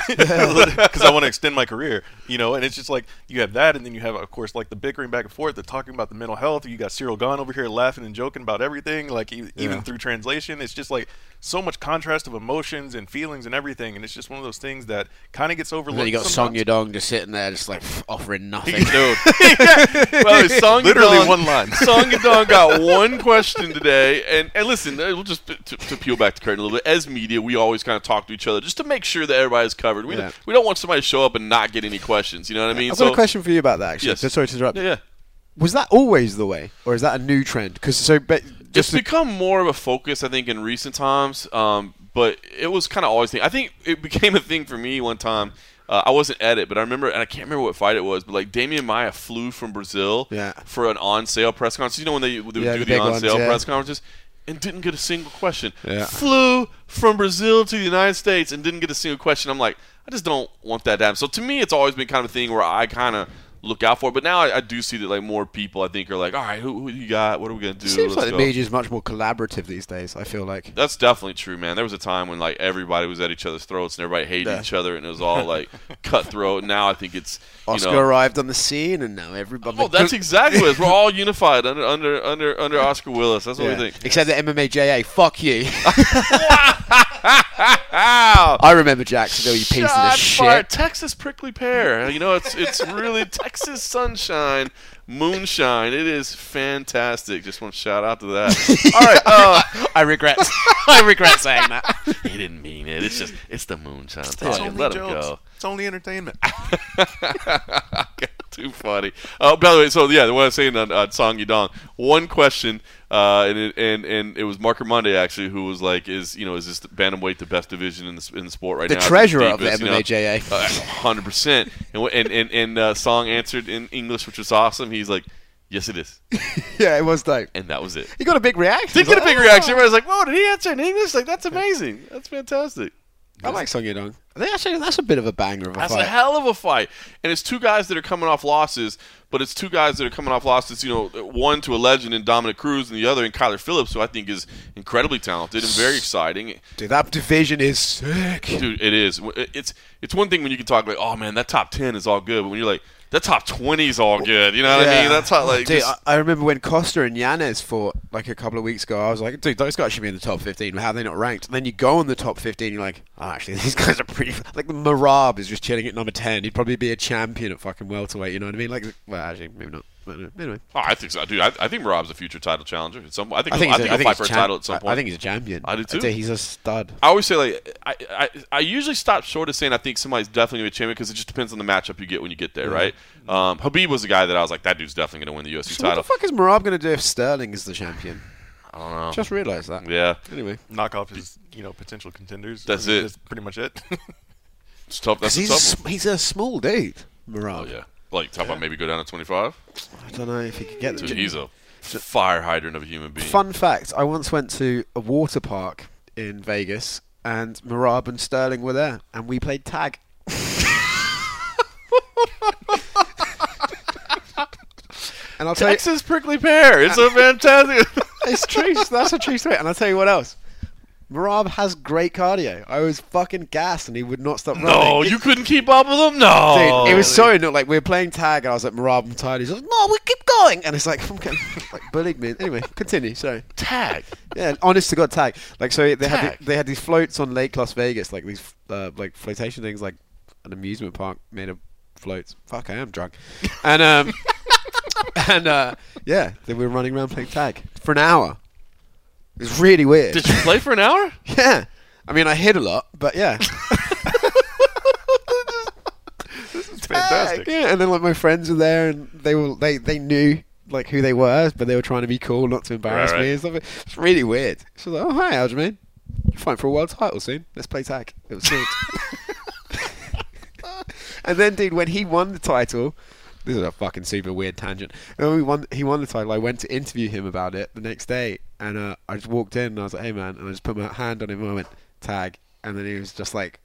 [SPEAKER 3] because I want to extend my career, you know. And it's just like you have that, and then you have, of course, like the bickering back and forth. They're talking about the mental health. You got Cyril Gahn over here laughing and joking about everything, like e- even
[SPEAKER 2] Yeah.
[SPEAKER 3] through translation. It's just like so much contrast of emotions and feelings and everything, and it's just one of those things that kind of gets overlooked.
[SPEAKER 2] And then you got Song
[SPEAKER 3] sometimes.
[SPEAKER 2] Yadong just sitting there, just like offering nothing.
[SPEAKER 1] Dude. Well, Song
[SPEAKER 3] Literally
[SPEAKER 1] Yadong-
[SPEAKER 3] one line.
[SPEAKER 1] Song Yadong got one question today, and, and listen, uh, we'll just to, to peel back the curtain a little bit. As media, we always kind of talk to each other just to make sure that everybody's covered. We,
[SPEAKER 2] Yeah.
[SPEAKER 1] don't, we don't want somebody to show up and not get any questions. You know what I mean?
[SPEAKER 2] I've
[SPEAKER 1] so,
[SPEAKER 2] got a question for you about that. Actually,
[SPEAKER 1] Yes.
[SPEAKER 2] Just sorry to interrupt.
[SPEAKER 1] Yeah, yeah.
[SPEAKER 2] Was that always the way, or is that a new trend? Because so, but
[SPEAKER 1] It's
[SPEAKER 2] just to-
[SPEAKER 1] become more of a focus, I think, in recent times. Um, but it was kind of always thing. I think it became a thing for me one time. Uh, I wasn't at it, but I remember, and I can't remember what fight it was, but like Damian Maia flew from Brazil
[SPEAKER 2] Yeah.
[SPEAKER 1] for an on-sale press conference. You know when they, they would
[SPEAKER 2] Yeah,
[SPEAKER 1] do
[SPEAKER 2] the
[SPEAKER 1] the,
[SPEAKER 2] big ones,
[SPEAKER 1] on-sale
[SPEAKER 2] yeah.
[SPEAKER 1] press conferences? And didn't get a single question.
[SPEAKER 2] Yeah.
[SPEAKER 1] Flew from Brazil to the United States and didn't get a single question. I'm like, I just don't want that to happen. So to me, it's always been kind of a thing where I kind of look out for it. But now I, I do see that like more people, I think, are like, all right, who, who you got? What are we gonna do?
[SPEAKER 2] it seems
[SPEAKER 1] Let's
[SPEAKER 2] like the
[SPEAKER 1] go.
[SPEAKER 2] media is much more collaborative these days. I feel like.
[SPEAKER 1] That's definitely true, man. There was a time when like everybody was at each other's throats and everybody hated
[SPEAKER 2] Yeah.
[SPEAKER 1] each other, and it was all like cutthroat. Now I think it's you
[SPEAKER 2] Oscar
[SPEAKER 1] know.
[SPEAKER 2] arrived on the scene, and now everybody.
[SPEAKER 1] Oh, that's exactly what it is. We're all unified under under under under Oscar Willis. That's what
[SPEAKER 2] Yeah.
[SPEAKER 1] we think.
[SPEAKER 2] Except the M M A J A. Fuck you.
[SPEAKER 1] Ow!
[SPEAKER 2] I remember Jacksonville. You piece of
[SPEAKER 1] Shot
[SPEAKER 2] shit.
[SPEAKER 1] fired. Texas prickly pear. You know, it's it's really Texas sunshine, moonshine. It is fantastic. Just want to shout out to that. All right. Uh,
[SPEAKER 2] I regret. I regret saying that.
[SPEAKER 1] he didn't mean it. It's just it's the moonshine
[SPEAKER 3] It's
[SPEAKER 1] talking.
[SPEAKER 3] only
[SPEAKER 1] Let him
[SPEAKER 3] jokes.
[SPEAKER 1] go.
[SPEAKER 3] It's only entertainment.
[SPEAKER 1] Too funny. Oh, by the way, so yeah, what I was saying on, on Song Yadong, one question, uh, and, it, and and it was Marker Monday actually, who was like, "Is you know, is this bantamweight the best division in the in the sport right
[SPEAKER 2] The
[SPEAKER 1] now?" Is it
[SPEAKER 2] treasurer of the
[SPEAKER 1] deepest,
[SPEAKER 2] M M A J A.
[SPEAKER 1] Hundred percent. And and and, and uh, Song answered in English, which was awesome. He's like, Yes, it is.
[SPEAKER 2] Yeah, it was dope.
[SPEAKER 1] And that was it.
[SPEAKER 2] He got a big reaction.
[SPEAKER 1] Did
[SPEAKER 2] He's
[SPEAKER 1] get a
[SPEAKER 2] like,
[SPEAKER 1] big
[SPEAKER 2] "Oh."
[SPEAKER 1] reaction. Everybody's like, whoa, did he answer in English? Like, that's amazing. That's fantastic.
[SPEAKER 2] I like Song Yadong. I think actually that's a bit of a banger of a
[SPEAKER 1] That's
[SPEAKER 2] fight.
[SPEAKER 1] a hell of a fight. And it's two guys that are coming off losses, but it's two guys that are coming off losses, you know, one to a legend in Dominic Cruz and the other in Kyler Phillips, who I think is incredibly talented and very exciting.
[SPEAKER 2] Dude, that division is sick.
[SPEAKER 1] Dude, it is. It's it's one thing when you can talk like, oh, man, that top ten is all good, but when you're like, that top twenty is all good. You know what I mean? That's how, like,
[SPEAKER 2] dude,
[SPEAKER 1] just,
[SPEAKER 2] I, I remember when Costa and Yanez fought like a couple of weeks ago. I was like, dude, those guys should be in the top fifteen. How are they not ranked? And then you go in the top fifteen, you're like, oh, actually, these guys are pretty. Like Marab is just chilling at number ten. He'd probably be a champion at fucking welterweight. You know what I mean? Like, well, actually, maybe not. But anyway,
[SPEAKER 1] oh, I think so, dude. I, I think Marab's a future title challenger at some point. I think
[SPEAKER 2] I think
[SPEAKER 1] he'll, I
[SPEAKER 2] he's
[SPEAKER 1] think
[SPEAKER 2] a- I
[SPEAKER 1] he'll
[SPEAKER 2] think
[SPEAKER 1] fight
[SPEAKER 2] he's
[SPEAKER 1] for a
[SPEAKER 2] champ-
[SPEAKER 1] title at some point.
[SPEAKER 2] I think he's a champion.
[SPEAKER 1] I do too.
[SPEAKER 2] I'd say he's a stud.
[SPEAKER 1] I always say, like, I, I, I usually stop short of saying I think somebody's definitely going to be a champion because it just depends on the matchup you get when you get there, right? Um, Habib was the guy that I was like, that dude's definitely going to win the U F C
[SPEAKER 2] So what
[SPEAKER 1] title.
[SPEAKER 2] the fuck is Marab going to do if Sterling is the champion?
[SPEAKER 1] I don't know.
[SPEAKER 2] Just realised that.
[SPEAKER 1] Yeah,
[SPEAKER 2] Anyway,
[SPEAKER 3] Knock off his, you know, potential contenders.
[SPEAKER 1] That's
[SPEAKER 3] I mean,
[SPEAKER 1] it.
[SPEAKER 3] That's pretty much it.
[SPEAKER 1] it's tough. That's
[SPEAKER 2] 'cause
[SPEAKER 1] a
[SPEAKER 2] he's a,
[SPEAKER 1] tough
[SPEAKER 2] sm- he's a small dude, Marab.
[SPEAKER 1] one. Oh, yeah. Like, talk about maybe go down to twenty-five?
[SPEAKER 2] I don't know if he could get
[SPEAKER 1] Dude,
[SPEAKER 2] there.
[SPEAKER 1] he's a fire hydrant of a human being.
[SPEAKER 2] Fun fact: I once went to a water park in Vegas, and Marab and Sterling were there, and we played tag. And I'll tell you,
[SPEAKER 1] Texas prickly pear. It's a fantastic.
[SPEAKER 2] it's true. That's a true story. And I'll tell you what else. Marab has great cardio. I was fucking gassed, and he would not stop running.
[SPEAKER 1] No, you couldn't keep up with him? No.
[SPEAKER 2] Dude, it was so annoying. Like, we were playing tag, and I was like, Marab, I'm tired. He's like, no, we keep going. And it's like, I'm getting, like, bullied me. Anyway, continue. Sorry.
[SPEAKER 1] tag.
[SPEAKER 2] Yeah, honest to God, tag. Like, so they had
[SPEAKER 1] Tag.
[SPEAKER 2] the, they had these floats on Lake Las Vegas, like these uh, like flotation things, like an amusement park made of floats. Fuck, I am drunk. And um, and uh, yeah, they were running around playing tag for an hour. It was really weird.
[SPEAKER 1] Did you play for an hour?
[SPEAKER 2] Yeah, I mean, I hit a lot, but yeah.
[SPEAKER 3] It's fantastic.
[SPEAKER 2] Yeah, and then like my friends were there, and they were they they knew like who they were, but they were trying to be cool, not to embarrass
[SPEAKER 1] Right, right.
[SPEAKER 2] me and stuff. It's really weird. She was like, "Oh hi, Aljamain, you're fighting for a world title soon. Let's play tag." It was sick. And then, dude, when he won the title, this is a fucking super weird tangent. And when we won, he won the title. I went to interview him about it the next day, and uh, I just walked in and I was like, "Hey, man," and I just put my hand on him and I went, "Tag," and then he was just like.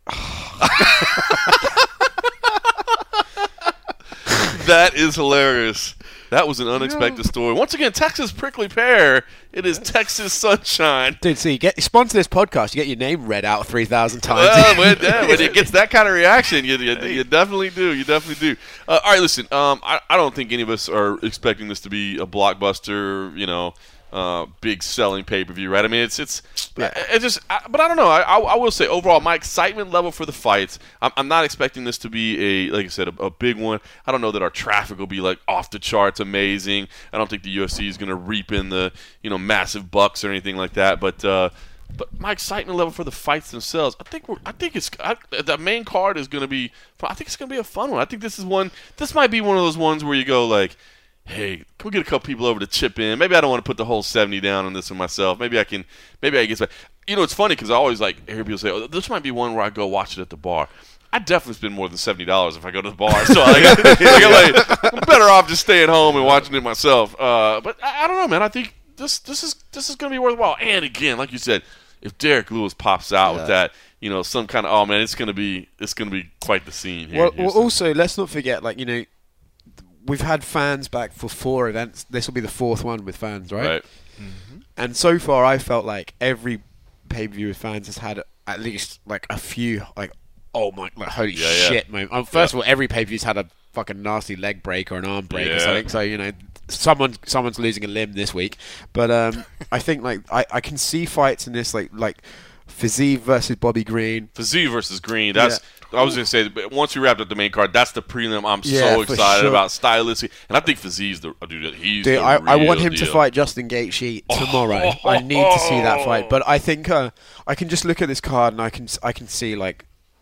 [SPEAKER 1] That is hilarious. That was an unexpected story. Once again, Texas prickly pear. It is Texas sunshine.
[SPEAKER 2] Dude, so you get you sponsor this podcast, you get your name read out three thousand times.
[SPEAKER 1] Well, when, yeah, when it gets that kind of reaction, you, you, you definitely do. You definitely do. Uh, all right, listen. Um, I, I don't think any of us are expecting this to be a blockbuster. You know, uh, big selling pay per view, right? I mean, it's it's
[SPEAKER 2] Yeah.
[SPEAKER 1] it just. I, but I don't know. I, I I will say overall, my excitement level for the fights. I'm, I'm not expecting this to be a like I said a, a big one. I don't know that our traffic will be like off the charts amazing. I don't think the U F C is going to reap in the you know massive bucks or anything like that. But uh, but my excitement level for the fights themselves, I think we're, I think it's I, the main card is going to be. I think it's going to be a fun one. I think this is one. This might be one of those ones where you go like, hey, can we get a couple people over to chip in? Maybe I don't want to put the whole seventy down on this one myself. Maybe I can. Maybe I can get back. You know, it's funny because I always like hear people say, "Oh, this might be one where I go watch it at the bar." I definitely spend more than seventy dollars if I go to the bar. So like, I, like, I'm, like, I'm better off just staying home and watching it myself. Uh, but I, I don't know, man. I think this this is this is going to be worthwhile. And again, like you said, if Derek Lewis pops out
[SPEAKER 2] Yeah.
[SPEAKER 1] with that, you know, some kind of oh man, it's going to be it's going to be quite the scene here.
[SPEAKER 2] Well,
[SPEAKER 1] in
[SPEAKER 2] well,
[SPEAKER 1] Houston.
[SPEAKER 2] also, let's not forget, like, you know, we've had fans back for four events. This will be the fourth one with fans, right?
[SPEAKER 1] right?
[SPEAKER 2] And so far, I felt like every pay-per-view with fans has had at least, like, a few, like, oh my, like, holy
[SPEAKER 1] Yeah, yeah.
[SPEAKER 2] shit, moment. Um, first
[SPEAKER 1] Yeah.
[SPEAKER 2] of all, every pay-per-view's had a fucking nasty leg break or an arm break or
[SPEAKER 1] Yeah.
[SPEAKER 2] something. So, you know, someone someone's losing a limb this week. But um, I think, like, I, I can see fights in this, like, like Fiziev versus Bobby Green.
[SPEAKER 1] Fiziev versus Green. That's I was going to say. But once we wrapped up the main card, that's the prelim. I'm
[SPEAKER 2] Yeah,
[SPEAKER 1] so
[SPEAKER 2] for
[SPEAKER 1] excited
[SPEAKER 2] sure.
[SPEAKER 1] about stylistic, and I think Fiziev's the dude. He's
[SPEAKER 2] Dude,
[SPEAKER 1] the
[SPEAKER 2] I, I want
[SPEAKER 1] real
[SPEAKER 2] him to
[SPEAKER 1] deal.
[SPEAKER 2] fight Justin Gaethje tomorrow.
[SPEAKER 1] Oh,
[SPEAKER 2] I need to see that fight. But I think uh, I can just look at this card and I can I can see like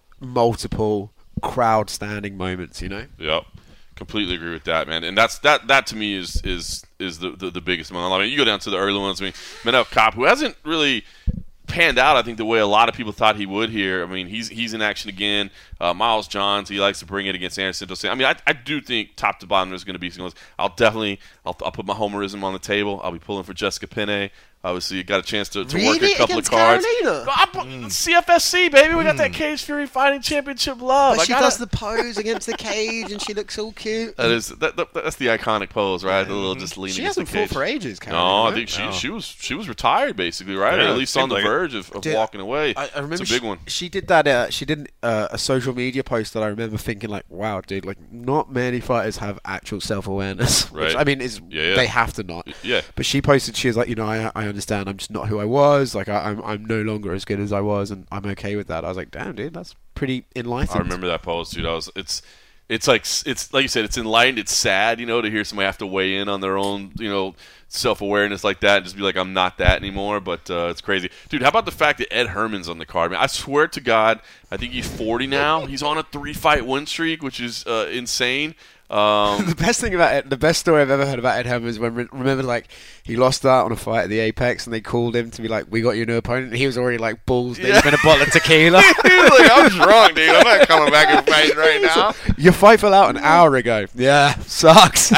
[SPEAKER 2] multiple crowd standing moments. You know.
[SPEAKER 1] Yep, completely agree with that, man. And that's that. That to me is is is the the, the biggest one. I mean, you go down to the early ones. I mean, Manel Kape, who hasn't really panned out, I think, the way a lot of people thought he would here. I mean, he's he's in action again. Uh, Miles Johns, he likes to bring it against Anderson. I mean, I, I do think top to bottom there's going to be some. I'll definitely I'll, I'll put my homerism on the table. I'll be pulling for Jessica Penne. Obviously, you got a chance to, to
[SPEAKER 2] Really?
[SPEAKER 1] work a couple
[SPEAKER 2] Against
[SPEAKER 1] of cards.
[SPEAKER 2] Carolina?
[SPEAKER 1] I, mm. C F S C, baby. We got that Cage Fury Fighting Championship love.
[SPEAKER 2] But
[SPEAKER 1] I
[SPEAKER 2] she
[SPEAKER 1] gotta,
[SPEAKER 2] does the pose against the cage, and she looks all cute.
[SPEAKER 1] That is that, that, that's the iconic pose, right? The little just leaning
[SPEAKER 2] She
[SPEAKER 1] against the
[SPEAKER 2] hasn't fought
[SPEAKER 1] cage.
[SPEAKER 2] for ages,
[SPEAKER 1] No,
[SPEAKER 2] Carolina.
[SPEAKER 1] I
[SPEAKER 2] right?
[SPEAKER 1] think she
[SPEAKER 3] No.
[SPEAKER 1] she was she was retired basically, right?
[SPEAKER 3] Yeah,
[SPEAKER 1] or at
[SPEAKER 3] it
[SPEAKER 1] least on
[SPEAKER 3] seemed
[SPEAKER 1] the
[SPEAKER 3] like it.
[SPEAKER 1] verge of, of
[SPEAKER 2] Dude,
[SPEAKER 1] walking away.
[SPEAKER 2] I, I remember
[SPEAKER 1] it's a big
[SPEAKER 2] she,
[SPEAKER 1] one.
[SPEAKER 2] she did that. Uh, she did uh, a social media post that I remember thinking, like, "Wow, dude! Like, not many fighters have actual self-awareness." Which,
[SPEAKER 1] Right.
[SPEAKER 2] I mean, is
[SPEAKER 1] Yeah, yeah.
[SPEAKER 2] they have to not.
[SPEAKER 1] Yeah.
[SPEAKER 2] But she posted, she was like, "You know, I I understand. I'm just not who I was. Like, I, I'm I'm no longer as good as I was, and I'm okay with that." I was like, "Damn, dude, that's pretty enlightened."
[SPEAKER 1] I remember that post, dude. I was it's it's like it's like you said, it's enlightened. It's sad, you know, to hear somebody have to weigh in on their own, you know, self awareness like that and just be like, I'm not that anymore. But uh, it's crazy, dude. How about the fact that Ed Herman's on the card? Man, I swear to God, I think he's forty now. He's on a three fight win streak, which is uh, insane. Um,
[SPEAKER 2] The best thing about it, the best story I've ever heard about Ed Herman is when remember like he lost out on a fight at the Apex and they called him to be like, "We got your new opponent," and he was already like balls deep
[SPEAKER 1] Yeah.
[SPEAKER 2] in a bottle of tequila.
[SPEAKER 1] he was like, I'm drunk, dude. I'm not coming back and fighting right now.
[SPEAKER 2] Your fight fell out an hour ago. Yeah, sucks.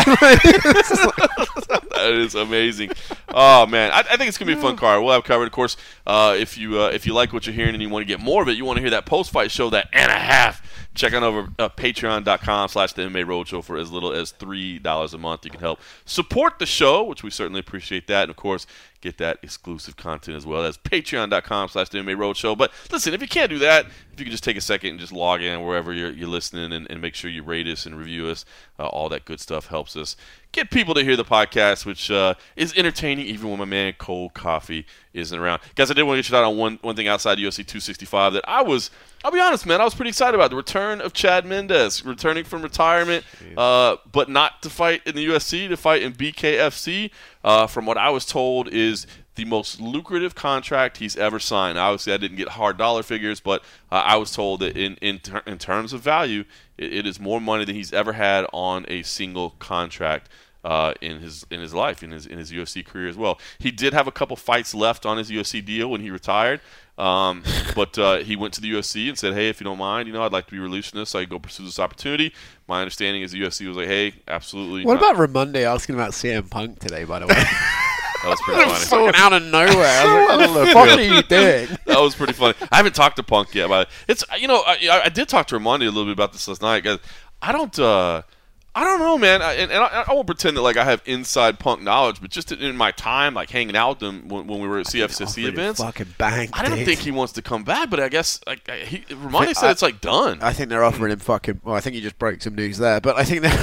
[SPEAKER 1] That is amazing. Oh man, I, I think it's gonna be a fun card. We'll have covered, of course. Uh, if you uh, if you like what you're hearing and you want to get more of it, you want to hear that post fight show, that and a half. Check on over uh, patreon.com slash the M M A Roadshow for as little as three dollars a month. You can help support the show, which we certainly appreciate that. And, of course, get that exclusive content as well. That's patreon.com slash the M M A Roadshow. But, listen, if you can't do that, if you can just take a second and just log in wherever you're, you're listening and, and make sure you rate us and review us, uh, all that good stuff helps us get people to hear the podcast, which uh, is entertaining even when my man Cold Coffee isn't around. Guys, I did want to get you out on one, one thing outside U F C two sixty-five that I was – I'll be honest, man. I was pretty excited about the return of Chad Mendes, returning from retirement, uh, but not to fight in the U F C, to fight in B K F C. Uh, from what I was told, is the most lucrative contract he's ever signed. Obviously, I didn't get hard dollar figures, but uh, I was told that in in, ter- in terms of value, it, it is more money than he's ever had on a single contract. Uh, in his in his life, in his in his U F C career as well. He did have a couple fights left on his U F C deal when he retired, um, but uh, he went to the U F C and said, "Hey, if you don't mind, you know, I'd like to be released from this, so I can go pursue this opportunity." My understanding is the U F C was like, "Hey, absolutely."
[SPEAKER 2] What
[SPEAKER 1] not.
[SPEAKER 2] about Ramonde asking about C M Punk today, by the way?
[SPEAKER 1] That was pretty funny.
[SPEAKER 2] Fucking out of nowhere. I was like, what the fuck are you doing?
[SPEAKER 1] That was pretty funny. I haven't talked to Punk yet, but it's you know I, I did talk to Ramonde a little bit about this last night, guys. I don't. Uh, I don't know, man, I, and, and I, I won't pretend that like I have inside Punk knowledge, but just in my time, like hanging out with him when, when we were at C F C C events,
[SPEAKER 2] Fucking bang.
[SPEAKER 1] I don't
[SPEAKER 2] dude.
[SPEAKER 1] think he wants to come back. But I guess like he, Ramonde
[SPEAKER 2] Think-
[SPEAKER 1] said
[SPEAKER 2] I-
[SPEAKER 1] it's like done.
[SPEAKER 2] I think they're offering him fucking. Well, I think you just broke some news there, but I think they're.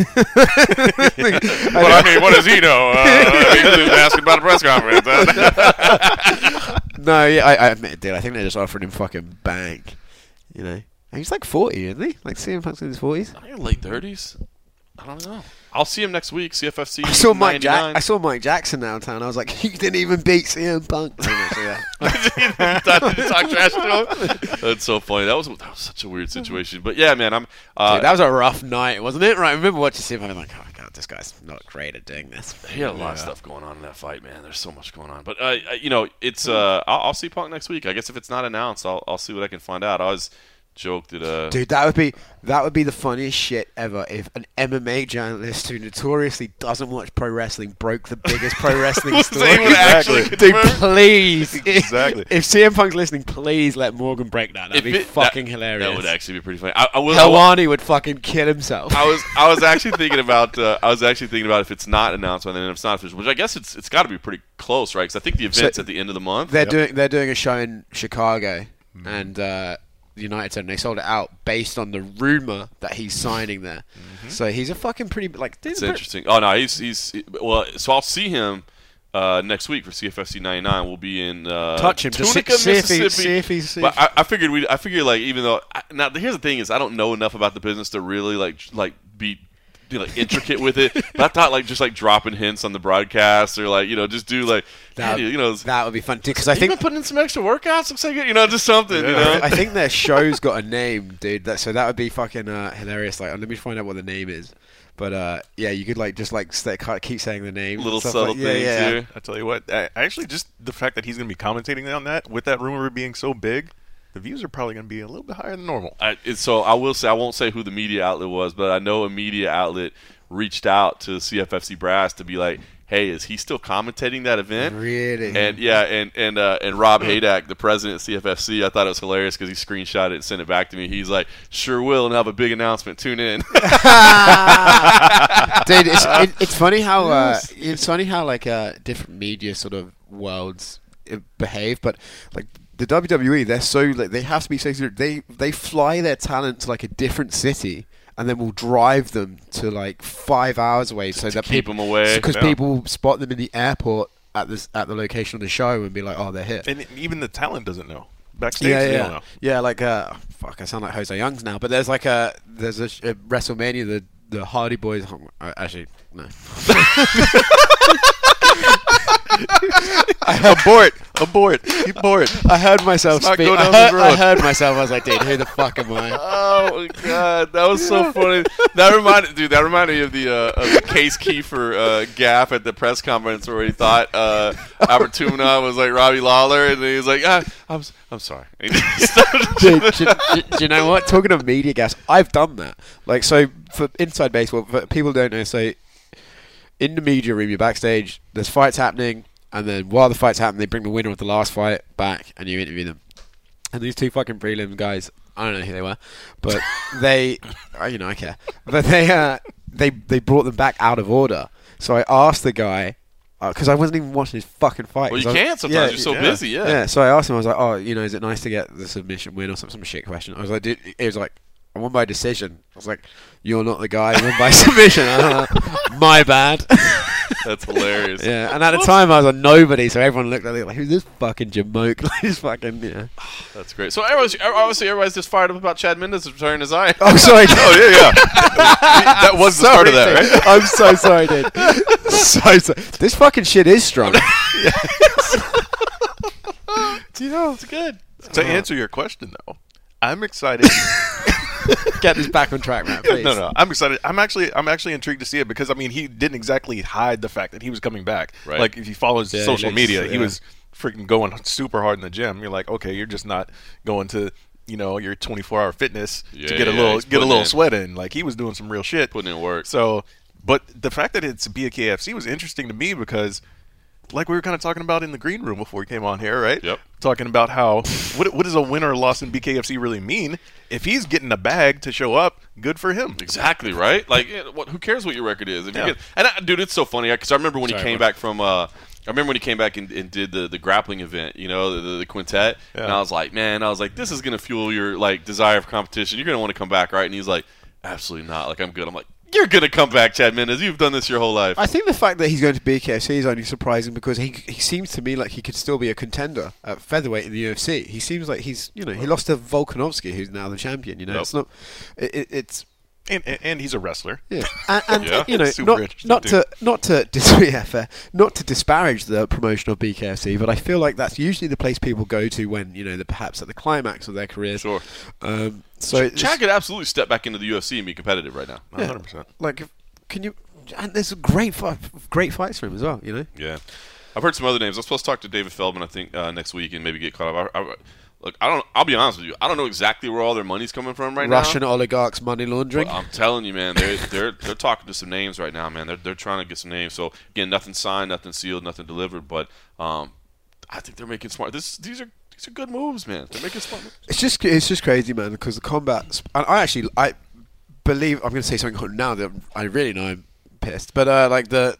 [SPEAKER 3] Well, I mean, what does he know? Uh, he was asking about a press conference.
[SPEAKER 2] No, yeah, I, I admit it, dude. I think they're just offering him fucking bang. You know, and he's like forty, isn't he? Like C M Punk's in his forties.
[SPEAKER 1] I think in late thirties. I don't know. I'll see him next week. C F F C.
[SPEAKER 2] I saw Mike.
[SPEAKER 1] ninety-nine.
[SPEAKER 2] Jack- I saw Mike Jackson downtown. I was like, you didn't even beat C M Punk. So, yeah.
[SPEAKER 1] Talk trash to him. That's so funny. That was that was such a weird situation. But yeah, man, I'm. Uh,
[SPEAKER 2] Dude, that was a rough night, wasn't it? Right. I remember watching C M Punk. I'm like, oh god, this guy's not great at doing this.
[SPEAKER 1] He had a lot of stuff going on in that fight, man. There's so much going on. But uh, you know, it's. Uh, I'll, I'll see Punk next week. I guess if it's not announced, I'll I'll see what I can find out. I was joked that. Uh,
[SPEAKER 2] Dude, that would be that would be the funniest shit ever if an M M A journalist who notoriously doesn't watch pro wrestling broke the biggest pro wrestling story.
[SPEAKER 1] would actually
[SPEAKER 2] Dude,
[SPEAKER 1] confirm-
[SPEAKER 2] please.
[SPEAKER 3] Exactly.
[SPEAKER 2] If, if C M Punk's listening, please let Morgan break that. That'd
[SPEAKER 1] if
[SPEAKER 2] be
[SPEAKER 1] it-
[SPEAKER 2] fucking
[SPEAKER 1] that,
[SPEAKER 2] hilarious.
[SPEAKER 1] That would actually be pretty funny. I, I will. I will-
[SPEAKER 2] Helwani would fucking kill himself.
[SPEAKER 1] I was I was actually thinking about uh, I was actually thinking about if it's not announced and if it's not official, which I guess it's it's got to be pretty close, right? Because I think the event's
[SPEAKER 2] So-
[SPEAKER 1] at the end of the month.
[SPEAKER 2] They're doing they're doing a show in Chicago, and uh, United Center. They sold it out based on the rumor that he's signing there. So he's a fucking pretty like.
[SPEAKER 1] It's interesting. Oh no, he's he's well. So I'll see him uh, next week for C F F C ninety-nine. We'll be in uh,
[SPEAKER 2] Touch him. Just
[SPEAKER 1] Tunica,
[SPEAKER 2] see if he-
[SPEAKER 1] Mississippi.
[SPEAKER 2] see if he's- see
[SPEAKER 1] But
[SPEAKER 2] if-
[SPEAKER 1] I, I figured we. I figured like even though I, now here's the thing is I don't know enough about the business to really like like be. be like intricate with it, but I thought like just like dropping hints on the broadcast or like you know just do like
[SPEAKER 2] That,
[SPEAKER 1] hey, you know
[SPEAKER 2] that would be fun too. Because I
[SPEAKER 1] I think
[SPEAKER 2] think
[SPEAKER 1] putting in some extra workouts looks like it, you know just something you know.
[SPEAKER 2] I think their show's got a name, dude. That so that would be fucking uh, hilarious. Like, let me find out what the name is. But uh, yeah, you could like just like stay, keep saying the name.
[SPEAKER 1] Little
[SPEAKER 2] stuff
[SPEAKER 1] subtle
[SPEAKER 2] like, yeah,
[SPEAKER 1] things
[SPEAKER 2] yeah.
[SPEAKER 1] here.
[SPEAKER 3] I tell you what, I, actually, just the fact that he's going to be commentating on that, with that rumor being so big, the views are probably going to be a little bit higher than normal.
[SPEAKER 1] I, it's, so I will say, I won't say who the media outlet was, but I know a media outlet reached out to C F F C Brass to be like, hey, is he still commentating that event?
[SPEAKER 2] Really?
[SPEAKER 1] And yeah, and and uh, and Rob Haydack, the president of C F F C, I thought it was hilarious because he screenshot it and sent it back to me. He's like, sure will, and have a big announcement. Tune in.
[SPEAKER 2] Dude, it's, it, it's funny how uh, it's funny how like uh, different media sort of worlds uh, behave, but like the W W E, they're so like they have to be so they they fly their talent to like a different city. And then we'll drive them to like five hours away, so
[SPEAKER 1] to
[SPEAKER 2] that
[SPEAKER 1] keep
[SPEAKER 2] people,
[SPEAKER 1] them away.
[SPEAKER 2] because
[SPEAKER 1] Yeah.
[SPEAKER 2] people spot them in the airport at this at the location of the show and be like, "Oh, they're here."
[SPEAKER 3] And even the talent doesn't know. Backstage,
[SPEAKER 2] Yeah,
[SPEAKER 3] they
[SPEAKER 2] yeah,
[SPEAKER 3] don't know.
[SPEAKER 2] yeah. Like, uh, fuck, I sound like Jose Youngs now, but there's like a there's a, sh- a WrestleMania, the the Hardy Boys. Uh, actually, no.
[SPEAKER 3] abort, abort, abort.
[SPEAKER 2] I heard myself
[SPEAKER 3] Let's not
[SPEAKER 2] speak.
[SPEAKER 3] go
[SPEAKER 2] I
[SPEAKER 3] down
[SPEAKER 2] heard,
[SPEAKER 3] this
[SPEAKER 2] I
[SPEAKER 3] road.
[SPEAKER 2] heard myself. I was like, dude, who the fuck am I?
[SPEAKER 1] Oh my god, that was so funny. That reminded, dude. That reminded me of the uh, of the Case Kiefer uh, gaffe at the press conference where he thought uh, Albert Tumna was like Robbie Lawler, and he was like, ah, "I'm s- I'm sorry."
[SPEAKER 2] Dude, do, do, do you know what? Talking of media gas, I've done that. Like, so for inside baseball, for people who don't know, so in the media room, you're backstage. There's fights happening, and then while the fights happen, they bring the winner of the last fight back, and you interview them. And these two fucking prelim guys, I don't know who they were, but they, uh, you know, I care. But they, uh, they, they brought them back out of order. So I asked the guy, because uh, I wasn't even watching his fucking fight.
[SPEAKER 1] Well, you
[SPEAKER 2] I was-
[SPEAKER 1] can't sometimes. You're so
[SPEAKER 3] yeah.
[SPEAKER 1] busy. Yeah.
[SPEAKER 2] Yeah, so I asked him, I was like, oh, you know, is it nice to get the submission win or some, some shit question? I was like, dude, it was like, I won by decision. I was like, you're not the guy, I won by submission. Uh, my bad.
[SPEAKER 1] That's hilarious.
[SPEAKER 2] Yeah, and at the time I was a nobody, so everyone looked at me like, who's this fucking jamoke? Like, this fucking, yeah.
[SPEAKER 1] That's great. So everyone's, obviously everybody's just fired up about Chad Mendes returning as I.
[SPEAKER 2] Oh, sorry.
[SPEAKER 3] Oh yeah, yeah. that was the start of that,
[SPEAKER 2] Sorry,
[SPEAKER 3] right?
[SPEAKER 2] dude. I'm so sorry, dude. so, so This fucking shit is strong.
[SPEAKER 1] You know, it's good.
[SPEAKER 3] To answer your question, though, I'm excited.
[SPEAKER 2] Get this back on track, man, please.
[SPEAKER 3] no, no, I'm excited. I'm actually, I'm actually intrigued to see it because I mean, he didn't exactly hide the fact that he was coming back.
[SPEAKER 1] Right.
[SPEAKER 3] Like if he follows
[SPEAKER 2] Yeah, he
[SPEAKER 3] social
[SPEAKER 2] looks-
[SPEAKER 3] media, he
[SPEAKER 2] yeah.
[SPEAKER 3] was freaking going super hard in the gym. You're like, okay, you're just not going to, you know, your twenty-four hour fitness
[SPEAKER 1] Yeah,
[SPEAKER 3] to get a
[SPEAKER 1] yeah,
[SPEAKER 3] little,
[SPEAKER 1] he's
[SPEAKER 3] get a
[SPEAKER 1] putting
[SPEAKER 3] little
[SPEAKER 1] in.
[SPEAKER 3] sweat in. Like he was doing some real shit.
[SPEAKER 1] Putting in work.
[SPEAKER 3] So, but the fact that it's B K F C was interesting to me because, like we were kind of talking about in the green room before we came on here, right?
[SPEAKER 1] Yep.
[SPEAKER 3] Talking about how what what does a win or a loss in B K F C really mean? If he's getting a bag to show up, good for him.
[SPEAKER 1] Exactly right. Like, yeah, what, who cares what your record is? If
[SPEAKER 3] Yeah.
[SPEAKER 1] you get, and I, dude, it's so funny because I remember when
[SPEAKER 2] Sorry,
[SPEAKER 1] he came
[SPEAKER 2] what?
[SPEAKER 1] back from. Uh, I remember when he came back and, and did the, the grappling event, you know, the, the, the quintet,
[SPEAKER 3] Yeah.
[SPEAKER 1] and I was like, man, I was like, this is gonna fuel your like desire of competition. You're gonna want to come back, right? And he's like, absolutely not. Like, I'm good. I'm like, you're gonna come back, Chad Mendes. You've done this your whole life.
[SPEAKER 2] I think the fact that he's going to B K F C is only surprising because he he seems to me like he could still be a contender at featherweight in the U F C. He seems like he's, you know, he lost to Volkanovski, who's now the champion. You know,
[SPEAKER 1] Yep.
[SPEAKER 2] it's not, it, it, it's
[SPEAKER 3] And, and, and he's a wrestler.
[SPEAKER 2] yeah, and, and
[SPEAKER 1] Yeah.
[SPEAKER 2] you know,
[SPEAKER 3] Super
[SPEAKER 2] not
[SPEAKER 3] interesting
[SPEAKER 2] not
[SPEAKER 3] dude.
[SPEAKER 2] to not to dis- yeah, fair, not to disparage the promotion of B K F C, but I feel like that's usually the place people go to when you know they're perhaps at the climax of their career.
[SPEAKER 1] Sure.
[SPEAKER 2] Um, so it's-
[SPEAKER 1] Chad could absolutely step back into the U F C and be competitive right now.
[SPEAKER 3] one hundred percent.
[SPEAKER 2] like, can you? And there's a great fight, great fights for him as well. You know.
[SPEAKER 1] Yeah, I've heard some other names. I'm supposed to talk to David Feldman, I think, uh, next week and maybe get caught up. I, I, look, I don't. I'll be honest with you. I don't know exactly where all their money's coming from right
[SPEAKER 2] Russian
[SPEAKER 1] now.
[SPEAKER 2] oligarchs money laundering.
[SPEAKER 1] Well, I'm telling you, man, they're they're they're talking to some names right now, man. They're they're trying to get some names. So again, nothing signed, nothing sealed, nothing delivered. But um, I think they're making smart. This these are these are good moves, man. They're making smart moves.
[SPEAKER 2] It's just it's just crazy, man. Because the combat, and I actually I believe I'm going to say something now that I really know I'm pissed, but uh, like the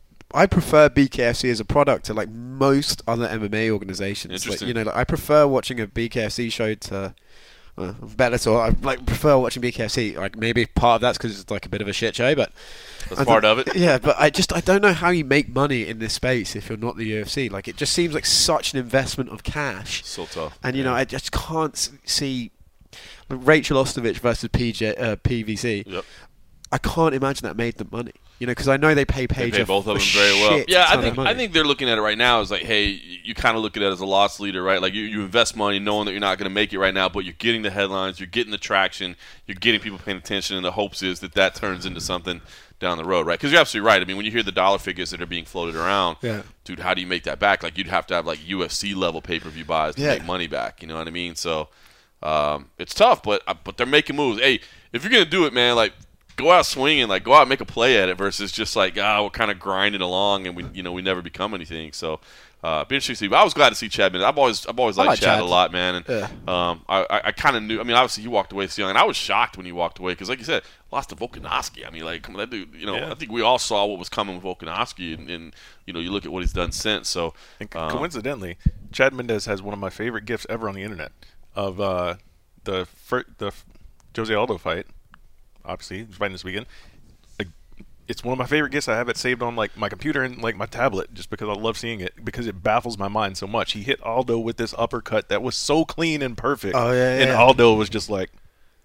[SPEAKER 2] I prefer B K F C as a product to like most other M M A organizations. Like,
[SPEAKER 1] Interesting.
[SPEAKER 2] you know, like, I prefer watching a B K F C show to. Uh, Bellator. I like prefer watching B K F C. Like maybe part of that's because it's like a bit of a shit show, but
[SPEAKER 1] That's
[SPEAKER 2] I
[SPEAKER 1] part
[SPEAKER 2] don't-
[SPEAKER 1] of it.
[SPEAKER 2] Yeah, but I just I don't know how you make money in this space if you're not the U F C. Like it just seems like such an investment of cash.
[SPEAKER 1] So tough.
[SPEAKER 2] And you know, I just can't s- see like, Rachel Ostovich versus P J, uh, P V C.
[SPEAKER 1] Yep.
[SPEAKER 2] I can't imagine that made them money. You know, because I know they pay Paige
[SPEAKER 1] They pay both of them very well. Yeah, I think I think they're looking at it right now as like, hey, you kind of look at it as a loss leader, right? Like you, you invest money knowing that you're not going to make it right now, but you're getting the headlines, you're getting the traction, you're getting people paying attention, and the hopes is that that turns into something down the road, right? Because you're absolutely right. I mean, when you hear the dollar figures that are being floated around,
[SPEAKER 2] yeah.
[SPEAKER 1] dude, how do you make that back? Like you'd have to have like U F C level pay per view buys to
[SPEAKER 2] yeah.
[SPEAKER 1] make money back. You know what I mean? So um, it's tough, but but they're making moves. Hey, if you're gonna do it, man, like. Go out swinging, like go out and make a play at it versus just like ah, we're kind of grinding along and we you know we never become anything. So uh, be interesting to see. But I was glad to see Chad. I've always I've always liked
[SPEAKER 2] like
[SPEAKER 1] Chad,
[SPEAKER 2] Chad
[SPEAKER 1] a lot, man. And
[SPEAKER 2] yeah.
[SPEAKER 1] um, I I, I kind of knew. I mean, obviously he walked away so young, and I was shocked when he walked away because, like you said, lost to Volkanovski. I mean, like come on, that dude. You know,
[SPEAKER 3] yeah.
[SPEAKER 1] I think we all saw what was coming with Volkanovski, and, and you know, you look at what he's done since. So
[SPEAKER 3] and
[SPEAKER 1] um,
[SPEAKER 3] coincidentally, Chad Mendes has one of my favorite gifs ever on the internet of uh, the fir- the Jose Aldo fight. Obviously, he's fighting this weekend. It's one of my favorite gifts. I have it saved on like my computer and like my tablet just because I love seeing it because it baffles my mind so much. He hit Aldo with this uppercut that was so clean and perfect.
[SPEAKER 2] Oh, yeah, yeah.
[SPEAKER 3] And Aldo was just like,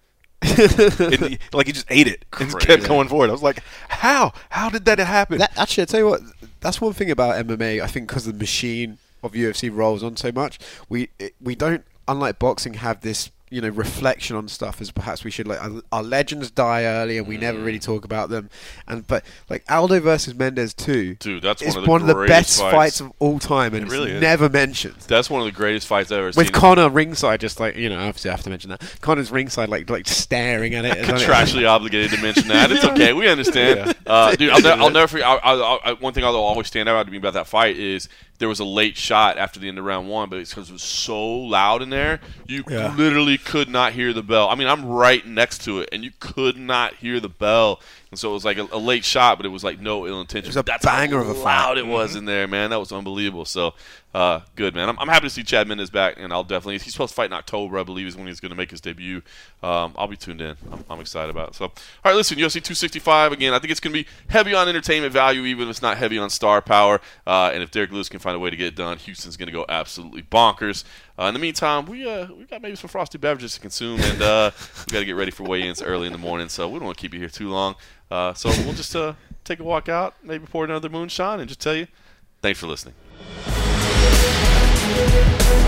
[SPEAKER 3] he, like he just ate it and
[SPEAKER 1] Crazy.
[SPEAKER 3] kept going forward. I was like, how? How did that happen?
[SPEAKER 2] That, actually, I tell you what, that's one thing about M M A. I think because the machine of U F C rolls on so much, we it, we don't, unlike boxing, have this you know reflection on stuff as perhaps we should. Like our, our legends die early and we mm. never really talk about them. And but like Aldo versus Mendes too,
[SPEAKER 1] dude, that's
[SPEAKER 2] is
[SPEAKER 1] one of the,
[SPEAKER 2] one of the best
[SPEAKER 1] fights.
[SPEAKER 2] fights of all time, and
[SPEAKER 3] it really
[SPEAKER 2] it's
[SPEAKER 3] is.
[SPEAKER 2] never mentioned.
[SPEAKER 1] That's one of the greatest fights I've ever
[SPEAKER 2] With
[SPEAKER 1] seen.
[SPEAKER 2] Conor ringside, just like you know, obviously I have to mention that Conor's ringside, like like staring at it.
[SPEAKER 1] Contractually obligated to mention that. It's okay. We understand, yeah. uh, dude. I'll, ne- I'll never forget. I'll, I'll, I'll, one thing I'll always stand out to me about that fight is there was a late shot after the end of round one, but it's because it was so loud in there, you
[SPEAKER 2] yeah.
[SPEAKER 1] literally could not hear the bell. I mean, I'm right next to it, and you could not hear the bell. And so it was like a, a late shot, but it was like no ill intention.
[SPEAKER 2] It was a
[SPEAKER 1] That's
[SPEAKER 2] banger
[SPEAKER 1] how
[SPEAKER 2] of a
[SPEAKER 1] loud
[SPEAKER 2] fight.
[SPEAKER 1] it was
[SPEAKER 2] Mm-hmm.
[SPEAKER 1] in there, man. That was unbelievable. So uh, good, man. I'm, I'm happy to see Chad Mendes back, and I'll definitely. He's supposed to fight in October, I believe, is when he's going to make his debut. Um, I'll be tuned in. I'm, I'm excited about it. So, all right, listen, U F C two sixty-five again. I think it's going to be heavy on entertainment value, even if it's not heavy on star power. Uh, and if Derek Lewis can find a way to get it done, Houston's going to go absolutely bonkers. Uh, in the meantime, we uh, we got maybe some frosty beverages to consume, and uh, we got to get ready for weigh-ins early in the morning. So we don't want to keep you here too long. Uh, so we'll just uh, take a walk out, maybe pour another moonshine, and just tell you, thanks for listening.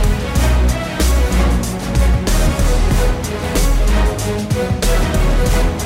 [SPEAKER 6] We'll be right back.